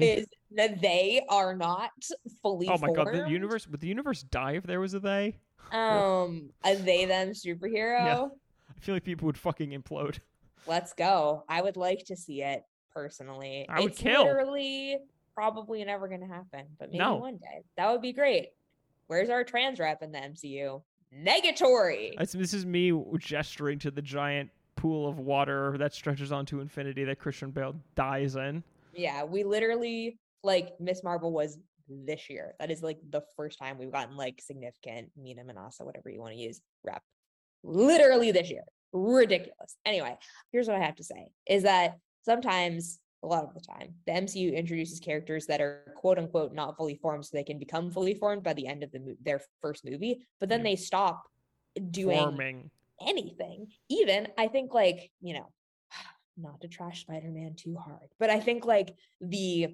they are not fully formed.
My god, would the universe die if there was a they?
A they them superhero?
Yeah. I feel like people would fucking implode.
Let's go. I would like to see it personally.
It's literally
probably never gonna happen, but maybe one day. That would be great. Where's our trans rep in the MCU? Negatory.
This is me gesturing to the giant pool of water that stretches onto infinity that Christian Bale dies in.
Yeah, we literally, like, Miss Marvel was this year. That is like the first time we've gotten like significant Mina Manasa, whatever you want to use, rep. Literally this year. Ridiculous. Anyway, here's what I have to say is that sometimes, a lot of the time, the MCU introduces characters that are quote unquote not fully formed so they can become fully formed by the end of their first movie, but then they stop doing anything. Even I think like, not to trash Spider-Man too hard, but I think like the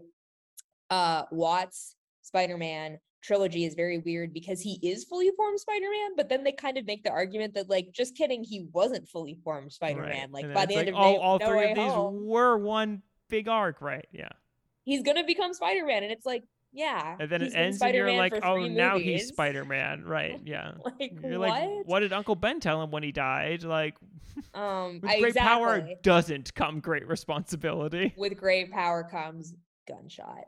Watts Spider-Man trilogy is very weird because he is fully formed Spider-Man, but then they kind of make the argument that like, just kidding, he wasn't fully formed Spider-Man. Like by the end of
all three of these were one big arc, right? Yeah,
he's gonna become Spider-Man, and it's like, yeah,
and then it ends and you're like, oh, now he's Spider-Man, right? Yeah.
Like,
you're
what?
Like, what did Uncle Ben tell him when he died? Like, with great
exactly.
power doesn't come great responsibility.
With great power comes gunshot.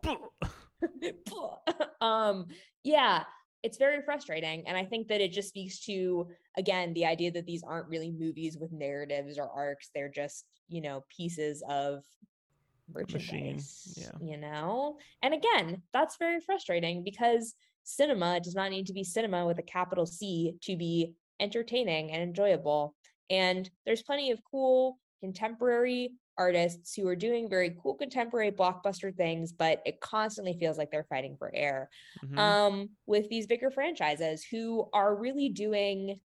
Yeah, it's very frustrating, and I think that it just speaks to, again, the idea that these aren't really movies with narratives or arcs. They're just, pieces of merchandise, and again, that's very frustrating because cinema does not need to be cinema with a capital C to be entertaining and enjoyable. And there's plenty of cool contemporary artists who are doing very cool contemporary blockbuster things, but it constantly feels like they're fighting for air with these bigger franchises who are really doing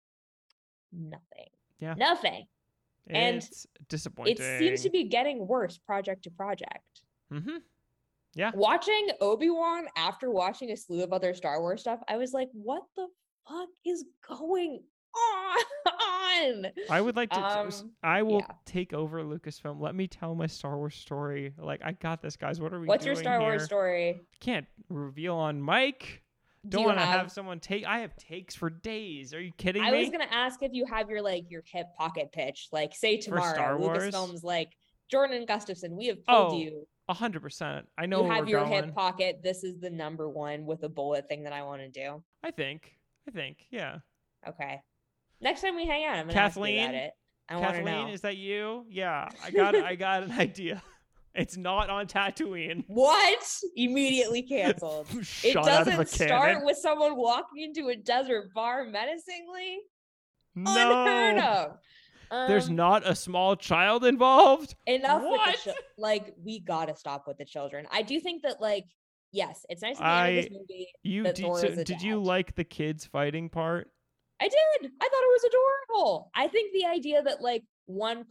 nothing.
It's disappointing.
It seems to be getting worse project to project.
Yeah.
Watching Obi-Wan after watching a slew of other Star Wars stuff, I was like, what the fuck is going on?
I would like to I will take over Lucasfilm. Let me tell my Star Wars story. Like, I got this, guys. What are we
What's
doing
your Star Wars story?
Can't reveal on mic. Don't want to have someone take. I have takes for days. Are you kidding me?
I was gonna ask if you have your hip pocket pitch. Like, say tomorrow, Lucasfilm's like, Jordan Gustafson, we have told you
100%. I know
you have your hip pocket. This is the number one with a bullet thing that I want to do.
I think, yeah.
Okay. Next time we hang out, I'm gonna
Kathleen,
ask you about it. I want to know.
Kathleen, is that you? Yeah, I got an idea. It's not on Tatooine.
What? Immediately canceled. It doesn't start with someone walking into a desert bar menacingly?
No.
Unheard of.
There's not a small child involved?
Enough with the we gotta stop with the children. I do think that, yes, it's nice at the end of this movie.
Did you like the kids fighting part?
I did. I thought it was adorable. I think the idea that one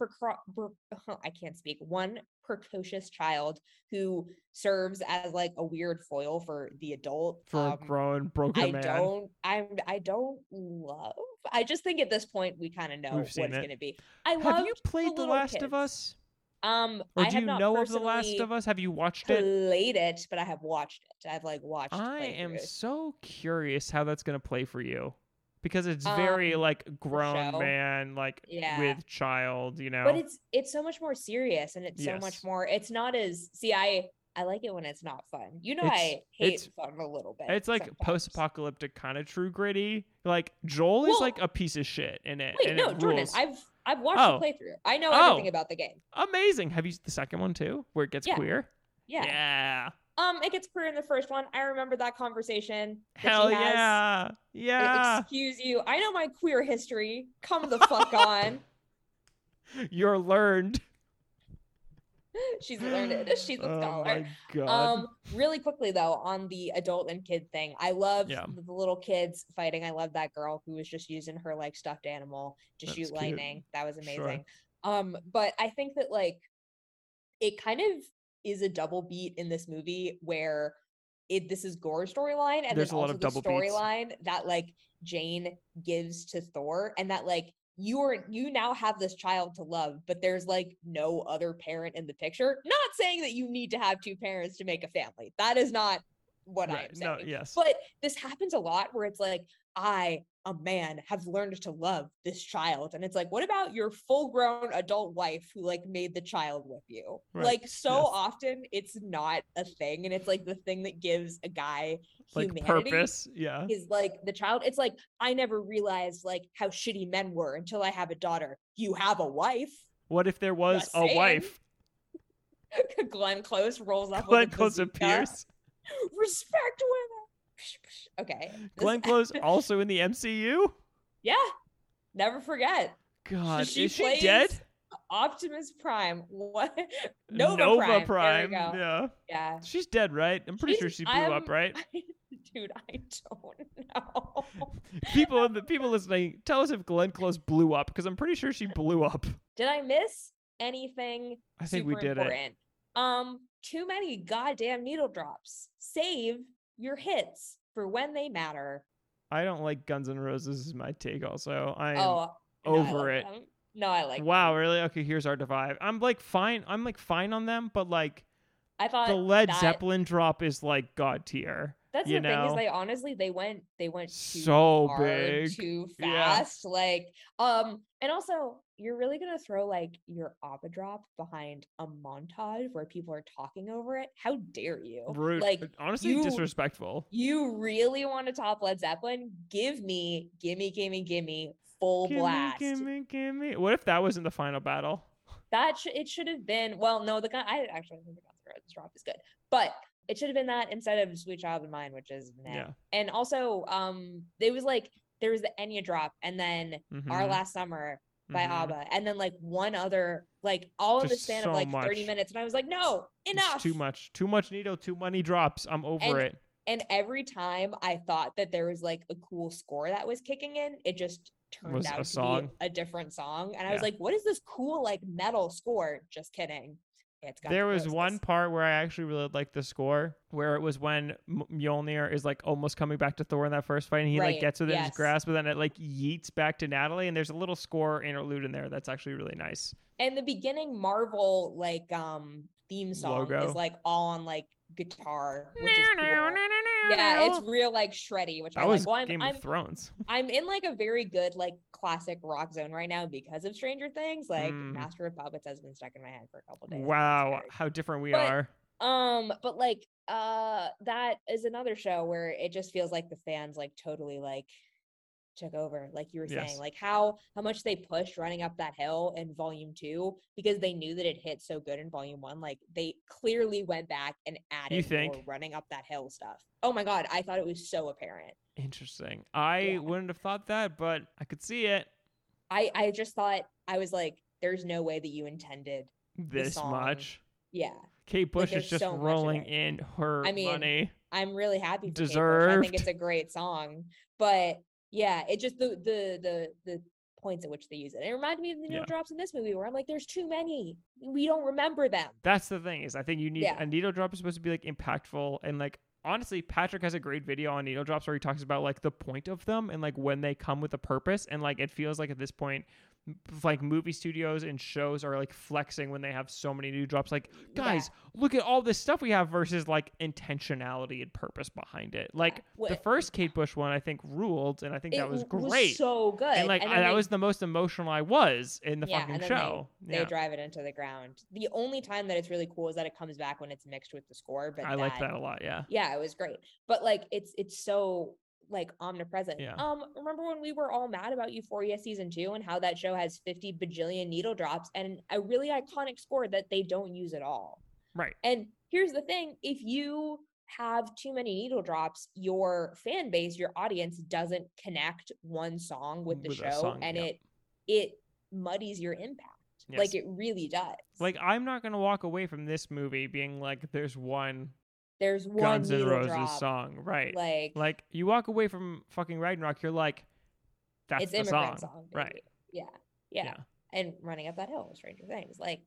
precocious child who serves as a weird foil for the adult,
for a grown broken man.
I don't love. I just think at this point we kind of know what it's going to be.
Have you played The Last of Us? Or do you know of The Last of Us? Have you watched it?
Played it, but I have watched it. I've watched.
I am so curious how that's going to play for you. Because it's very grown man, with child,
But it's so much more serious, and it's so much more. It's not as I like it when it's not fun. I hate fun a little bit.
It's post-apocalyptic kind of true gritty. Joel is a piece of shit in it.
Wait, no, Jordan, I've watched the playthrough. I know everything about the game.
Amazing. Have you the second one too, where it gets queer?
Yeah. It gets queer in the first one. I remember that conversation.
Hell yeah. Yeah.
Excuse you. I know my queer history. Come the fuck on.
You're learned.
She's learned it. She's a scholar.
Oh my God.
Really quickly though, on the adult and kid thing, I love the little kids fighting. I love that girl who was just using her like stuffed animal to shoot lightning. That was amazing. Sure. But I think that like it kind of is a double beat in this movie where this is Gorr's storyline, and there's also the storyline that like Jane gives to Thor, and that like you now have this child to love, but there's like no other parent in the picture. Not saying that you need to have two parents to make a family. That is not what I am saying.
No, yes.
But this happens a lot where it's like, I, a man, have learned to love this child. And it's like, what about your full-grown adult wife who like made the child with you? Right. Like often it's not a thing. And it's like the thing that gives a guy humanity,
like purpose.
Is like the child. It's like, I never realized like how shitty men were until I have a daughter. You have a wife.
What if there was a wife?
Glenn Close rolls up.
Glenn Close appears.
Respect women. Okay.
Glenn Close also in the MCU?
Yeah. Never forget.
God, is she dead?
Optimus Prime. What? Nova Prime. There we go. Yeah.
She's dead, right? I'm pretty sure she blew up, right?
Dude, I don't know.
People listening, tell us if Glenn Close blew up, because I'm pretty sure she blew up.
Did I miss anything?
I think we did
important? Too many goddamn needle drops. Save your hits for when they matter.
I don't like Guns N' Roses is my take also. I am over it.
Them. No, I like
Wow,
them.
Really? Okay, here's our divide. I'm fine on them, but like
I thought
the Led Zeppelin drop is like God tier.
That's the thing is they went too
so
hard,
big,
too fast. Yeah. Like, and also you're really gonna throw like your opera drop behind a montage where people are talking over it. How dare you?
Rude.
Like,
honestly, disrespectful.
You really want to top Led Zeppelin? Gimme full blast.
Gimme. What if that was in the final battle?
It should have been. Well, no, I actually think the Guns N' Roses drop is good, but it should have been that instead of Sweet Child of Mine, which is meh. Yeah. And also, it was like there was the Enya drop, and then Our Last Summer by ABBA, and then like one other, like all in the span of like 30 minutes, and I was like, no, enough.
It's too much needle, too many drops. I'm over it.
And every time I thought that there was like a cool score that was kicking in, it just turned out to be a different song, and I was like, what is this cool like metal score? Just kidding.
There was one part where I actually really liked the score, where it was when Mjolnir is like almost coming back to Thor in that first fight, and he like gets within his grasp, but then it like yeets back to Natalie, and there's a little score interlude in there that's actually really nice.
And the beginning Marvel like theme song is like all on like guitar, which is cool. Yeah, it's real like shreddy, which I like.
Well, Game of Thrones.
I'm in like a very good like classic rock zone right now because of Stranger Things. Like Master of Puppets has been stuck in my head for a couple days.
Wow, how different we are.
But like that is another show where it just feels like the fans like totally like took over, like you were saying, like how much they pushed Running Up That Hill in volume 2 because they knew that it hit so good in volume 1. Like they clearly went back and added more Running Up That Hill stuff. Oh my god, I thought it was so apparent.
Interesting. I wouldn't have thought that, but I could see it.
I just thought, I was like, there's no way that you intended
this much.
Yeah.
Kate Bush is just rolling in her money.
I'm really happy for
Deserved.
Kate Bush. I think it's a great song, but yeah, it just the points at which they use it. It reminded me of the needle drops in this movie where I'm like, there's too many. We don't remember them.
That's the thing is I think you need a needle drop is supposed to be like impactful, and like honestly, Patrick has a great video on needle drops where he talks about like the point of them and like when they come with a purpose, and like it feels like at this point like movie studios and shows are like flexing when they have so many needle drops, like guys look at all this stuff we have versus like intentionality and purpose behind it. Like the first Kate Bush one I think ruled, and I think that was great.
Was so good,
and like that was the most emotional I was in the fucking show.
They drive it into the ground. The only time that it's really cool is that it comes back when it's mixed with the score, but
I like that a lot. Yeah
it was great, but like it's so like omnipresent. Remember when we were all mad about Euphoria season 2 and how that show has 50 bajillion needle drops and a really iconic score that they don't use at all?
Right.
And here's the thing, if you have too many needle drops, your fan base, your audience doesn't connect one song with the show, and it muddies your impact. Yes. Like it really does.
Like I'm not gonna walk away from this movie being like, there's one
Guns N' Roses
song, right? Like you walk away from fucking Ragnarok, you're like, that's
it's
the
immigrant
song,
right? Yeah. And Running Up That Hill, Stranger Things, like.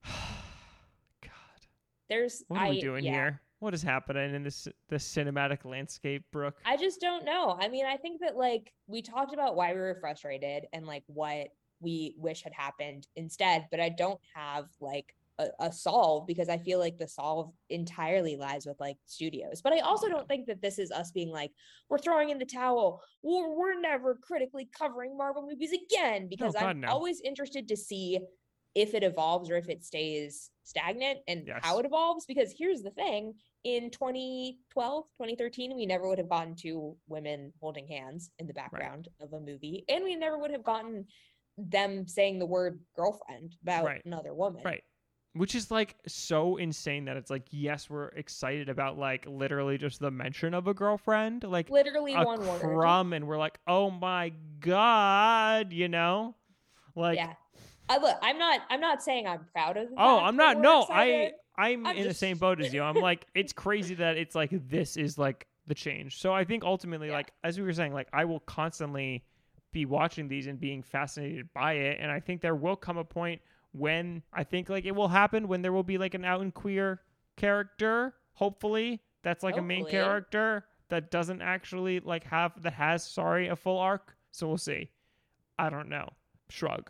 God, what are we doing here? What is happening in this cinematic landscape, Brooke?
I just don't know. I mean, I think that like we talked about why we were frustrated and like what we wish had happened instead, but I don't have like a solve, because I feel like the solve entirely lies with like studios. But I also don't think that this is us being like, we're throwing in the towel, we're never critically covering Marvel movies again, because I'm always interested to see if it evolves or if it stays stagnant and how it evolves. Because here's the thing, in 2012, 2013, we never would have gotten two women holding hands in the background of a movie, and we never would have gotten them saying the word girlfriend about another woman.
Right. Which is like so insane that it's like, yes, we're excited about like literally just the mention of a girlfriend, like
literally
a
one
crumb,
word.
And we're like, oh my God, you know, like,
look, I'm not saying I'm proud of.
I'm not. No, I'm in the same boat as you. I'm like, it's crazy that it's like, this is like the change. So I think ultimately, like, as we were saying, like I will constantly be watching these and being fascinated by it. And I think there will come a point when I think like it will happen when there will be like an out and queer character, hopefully, that's like a main character that doesn't actually like has a full arc. So we'll see. I don't know. Shrug.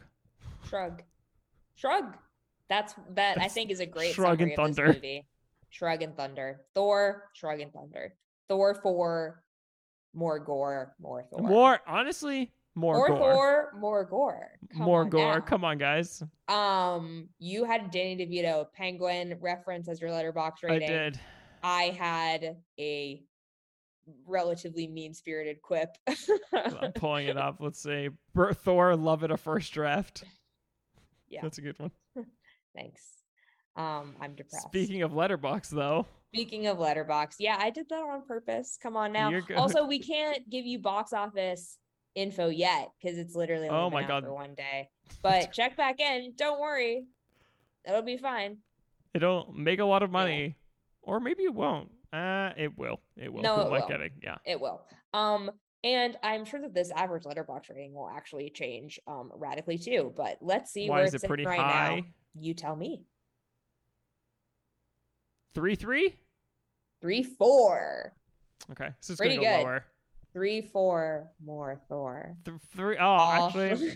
That's I think is a great
Shrug
summary
and Thunder.
Of this movie. Shrug and Thunder. Thor, Shrug and Thunder. Thor 4, more gore, more Thor.
More gore.
Thor, more gore.
More gore. Come on, guys.
You had Danny DeVito Penguin reference as your Letterboxd rating.
I did.
I had a relatively mean-spirited quip.
I'm pulling it up. Let's see. Thor, love it, a first draft.
Yeah,
that's a good one.
Thanks. I'm depressed.
Speaking of Letterboxd, though.
Yeah, I did that on purpose. Come on now. Also, we can't give you box office info yet because it's literally only been out for one day. But check back in. Don't worry, it'll be fine.
It'll make a lot of money, or maybe it won't. It will.
No,
Who am I kidding? Yeah,
it will. And I'm sure that this average Letterboxd rating will actually change radically too. But let's see where it's
pretty
right
high
now. You tell me.
3.3?
3.4.
Okay, so it's pretty good. Lower.
3.4 more Thor.
3. Oh, actually,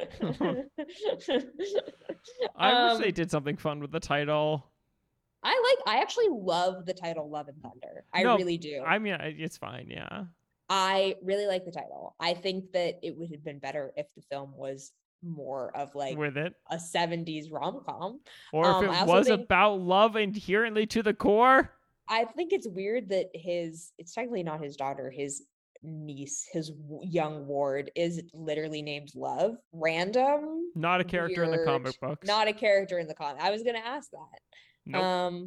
I wish they did something fun with the title.
I actually love the title Love and Thunder. I really do.
I mean, it's fine. Yeah.
I really like the title. I think that it would have been better if the film was more of like
with it
a 70s rom-com,
or if it was about love inherently to the core.
I think it's weird that it's technically not his daughter, his niece, his young ward is literally named Love. Random,
not a character in the comic books.
Not a character in the comic. I was gonna ask that.
Nope.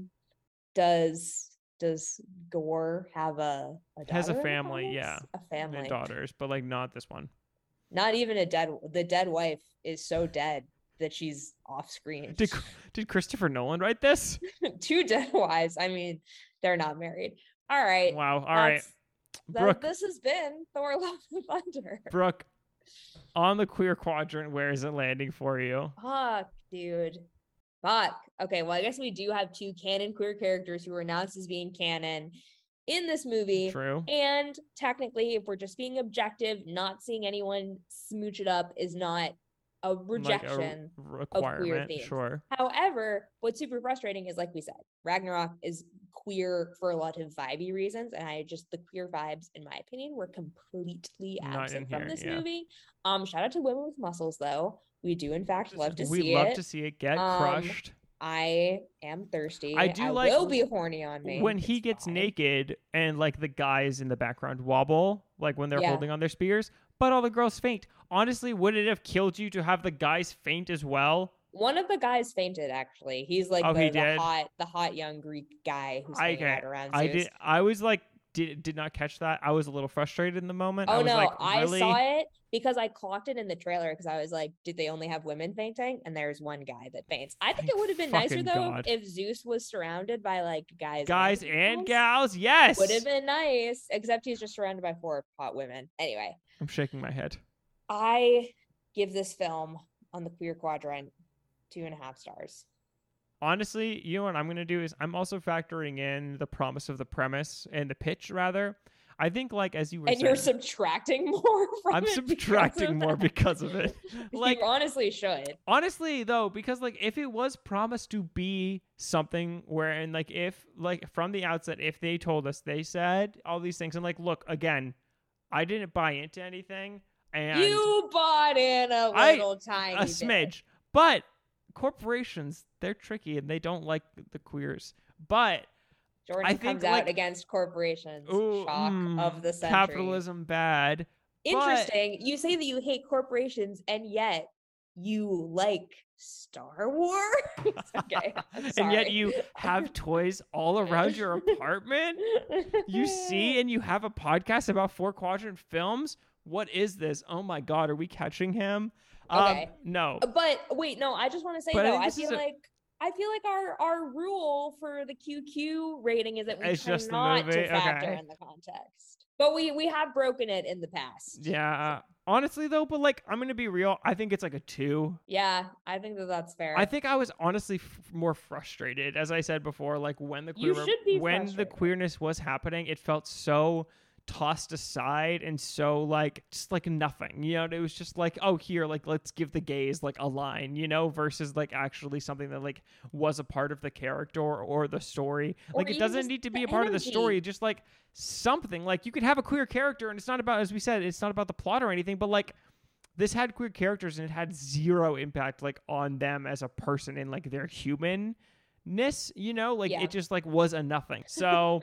Does Gorr have a daughter?
Has a family,
a family
and daughters, but like not this one.
Not even the dead wife is so dead that she's off screen.
Did Christopher Nolan write this?
2 dead wives. I mean, they're not married. All right.
Wow. All right. Brooke,
this has been Thor: Love and Thunder.
Brooke, on the queer quadrant, where is it landing for you?
Fuck, dude. Fuck. Okay, well, I guess we do have 2 canon queer characters who were announced as being canon in this movie.
True.
And technically, if we're just being objective, not seeing anyone smooch it up is not a rejection of queer themes.
Sure.
However, what's super frustrating is, like we said, Ragnarok is queer for a lot of vibey reasons, and the queer vibes, in my opinion, were completely absent from this movie. Shout out to Women with Muscles, though. We do in fact love to see it.
We love to see it get crushed.
I am thirsty.
I will
be horny on me.
When he gets naked and like the guys in the background wobble, like when they're holding on their spears, but all the girls faint. Honestly, would it have killed you to have the guys faint as well?
One of the guys fainted, actually. He's like the hot young Greek guy who's hanging out around Zeus.
I was like, did not catch that. I was a little frustrated in the moment.
Oh,
I was
no,
like,
I
really?
saw it because I clocked it in the trailer because I was like, did they only have women fainting? And there's one guy that faints. I think it would have been nicer, though, if Zeus was surrounded by like guys
and gals. Yes.
Would have been nice, except he's just surrounded by 4 hot women. Anyway.
I'm shaking my head.
I give this film on the queer quadrant 2.5 stars.
Honestly, you know what I'm going to do is I'm also factoring in the promise of the premise and the pitch, rather. I think, like, as you were saying...
And you're subtracting more from
I'm subtracting more because of it. Like,
you honestly should.
Honestly, though, because, like, if it was promised to be something where, and, like, if, like, from the outset, if they told us, they said all these things, and, like, look, again, I didn't buy into anything, and...
You bought in a little tiny bit.
Smidge. But corporations, they're tricky, and they don't like the queers. But...
Jordan comes out against corporations. Shock of the century.
Capitalism bad.
Interesting. You say that you hate corporations, and yet you like Star Wars? Okay,
and yet you have toys all around your apartment? You see, and you have a podcast about 4 quadrant films? What is this? Oh my God, are we catching him?
Okay.
No.
But wait, no, I just want to say, though, I feel like our rule for the QQ rating is that we try not to factor in the context. But we have broken it in the past.
Yeah. Honestly, though, but like, I'm going to be real. I think it's like a 2.
Yeah, I think that's fair.
I think I was honestly more frustrated, as I said before, like when the queerness was happening, it felt so tossed aside and so like just like nothing, you know. It was just like, oh, here, like, let's give the gays like a line, you know, versus like actually something that like was a part of the character or the story. Like, it doesn't need to be a part of the story, just like something. Like, you could have a queer character and it's not about, as we said, it's not about the plot or anything, but like this had queer characters and it had zero impact like on them as a person and like their humanness, you know, like it just like was a nothing. So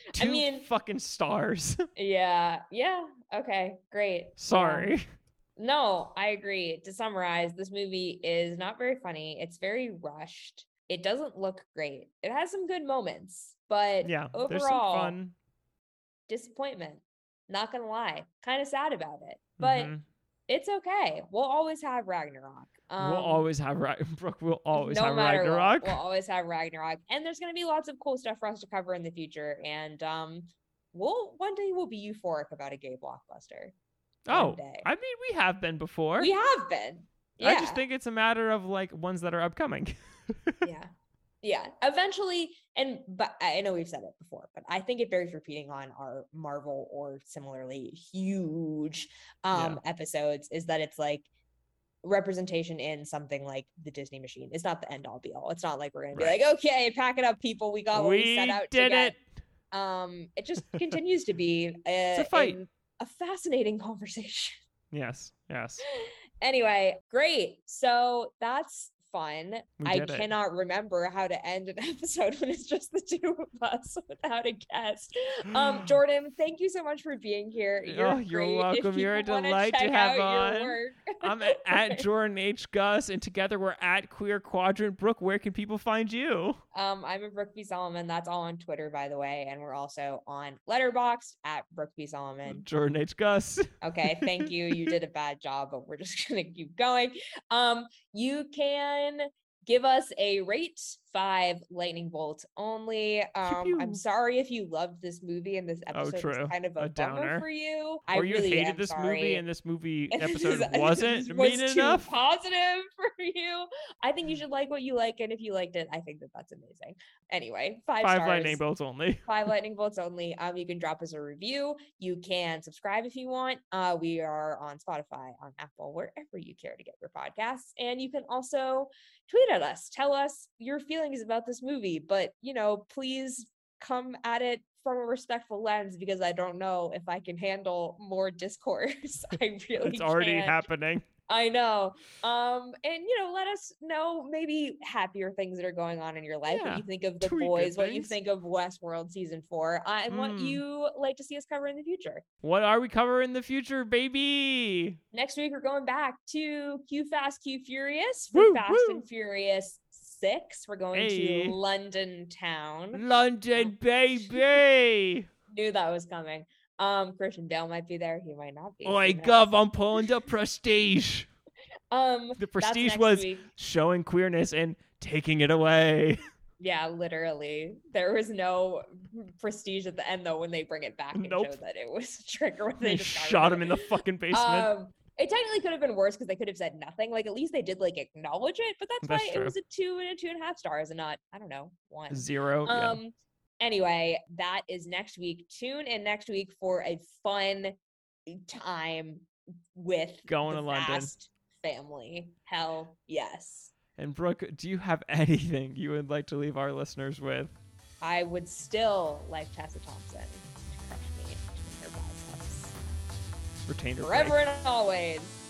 2 fucking stars.
yeah Okay, great.
Sorry.
No, I agree. To summarize, this movie is not very funny. It's very rushed. It doesn't look great. It has some good moments, but overall, there's some fun. Disappointment. Not gonna lie, kind of sad about it, but it's okay. We'll always have Ragnarok.
We'll always have Brooke. We'll always have
What,
Ragnarok.
we'll always have Ragnarok, and there's going to be lots of cool stuff for us to cover in the future. And one day we'll be euphoric about a gay blockbuster.
Oh, I mean, we have been before.
We have been. Yeah.
I just think it's a matter of like ones that are upcoming.
Yeah. Eventually, but I know we've said it before, but I think it bears repeating on our Marvel or similarly huge episodes, is that it's like representation in something like the Disney machine. It's not the end all be all. It's not like we're gonna be like, okay, pack it up, people. We got what we set out to get. It just continues to be a fascinating conversation.
Yes.
Anyway, great. So that's fun. I cannot remember how to end an episode when it's just the 2 of us without a guest. Jordan, thank you so much for being here.
You're welcome. You're a delight to have on. I'm at Jordan H. Gus, and together we're at Queer Quadrant. Brooke, where can people find you?
I'm a Brooke B. Solomon. That's all on Twitter, by the way, and we're also on Letterboxd at Brooke B. Solomon.
Jordan H. Gus.
Okay, thank you. You did a bad job, but we're just gonna keep going. You can give us a rate 5 lightning bolts only. I'm sorry if you loved this movie and this episode was kind of a bummer for you.
Or you hated this movie and this movie episode wasn't mean enough.
Positive for you. I think you should like what you like, and if you liked it, I think that's amazing. Anyway, 5 stars.
5 lightning bolts only.
5 lightning bolts only. You can drop us a review. You can subscribe if you want. We are on Spotify, on Apple, wherever you care to get your podcasts, and you can also tweet at us. Tell us your feelings about this movie, but please come at it from a respectful lens, because I don't know if I can handle more discourse. I really
It's already happening.
I know. And let us know maybe happier things that are going on in your life. What you think of The Boys, what you think of Westworld season 4, and what you like to see us cover in the future.
What are we covering in the future, baby?
Next week, we're going back to Q Fast, Q Furious for Fast and Furious 6. We're going to London town.
London, baby.
Knew that was coming. Christian Bale might be there. He might not be.
Oh my God, I'm pulling the Prestige. The Prestige was showing queerness and taking it away.
Yeah, literally. There was no Prestige at the end, though, when they bring it back and show that it was a trick, or
they shot him in the fucking basement.
It technically could have been worse because they could have said nothing. Like, at least they did, like, acknowledge it, but that's why true. It was a 2 and a 2.5 stars and not, I don't know, 1.
0.
Anyway, that is next week. Tune in next week for a fun time with
going to London
family. Hell yes.
And Brooke, do you have anything you would like to leave our listeners with?
I would still like Tessa Thompson to crush me in her biceps.
Retainer
forever and always.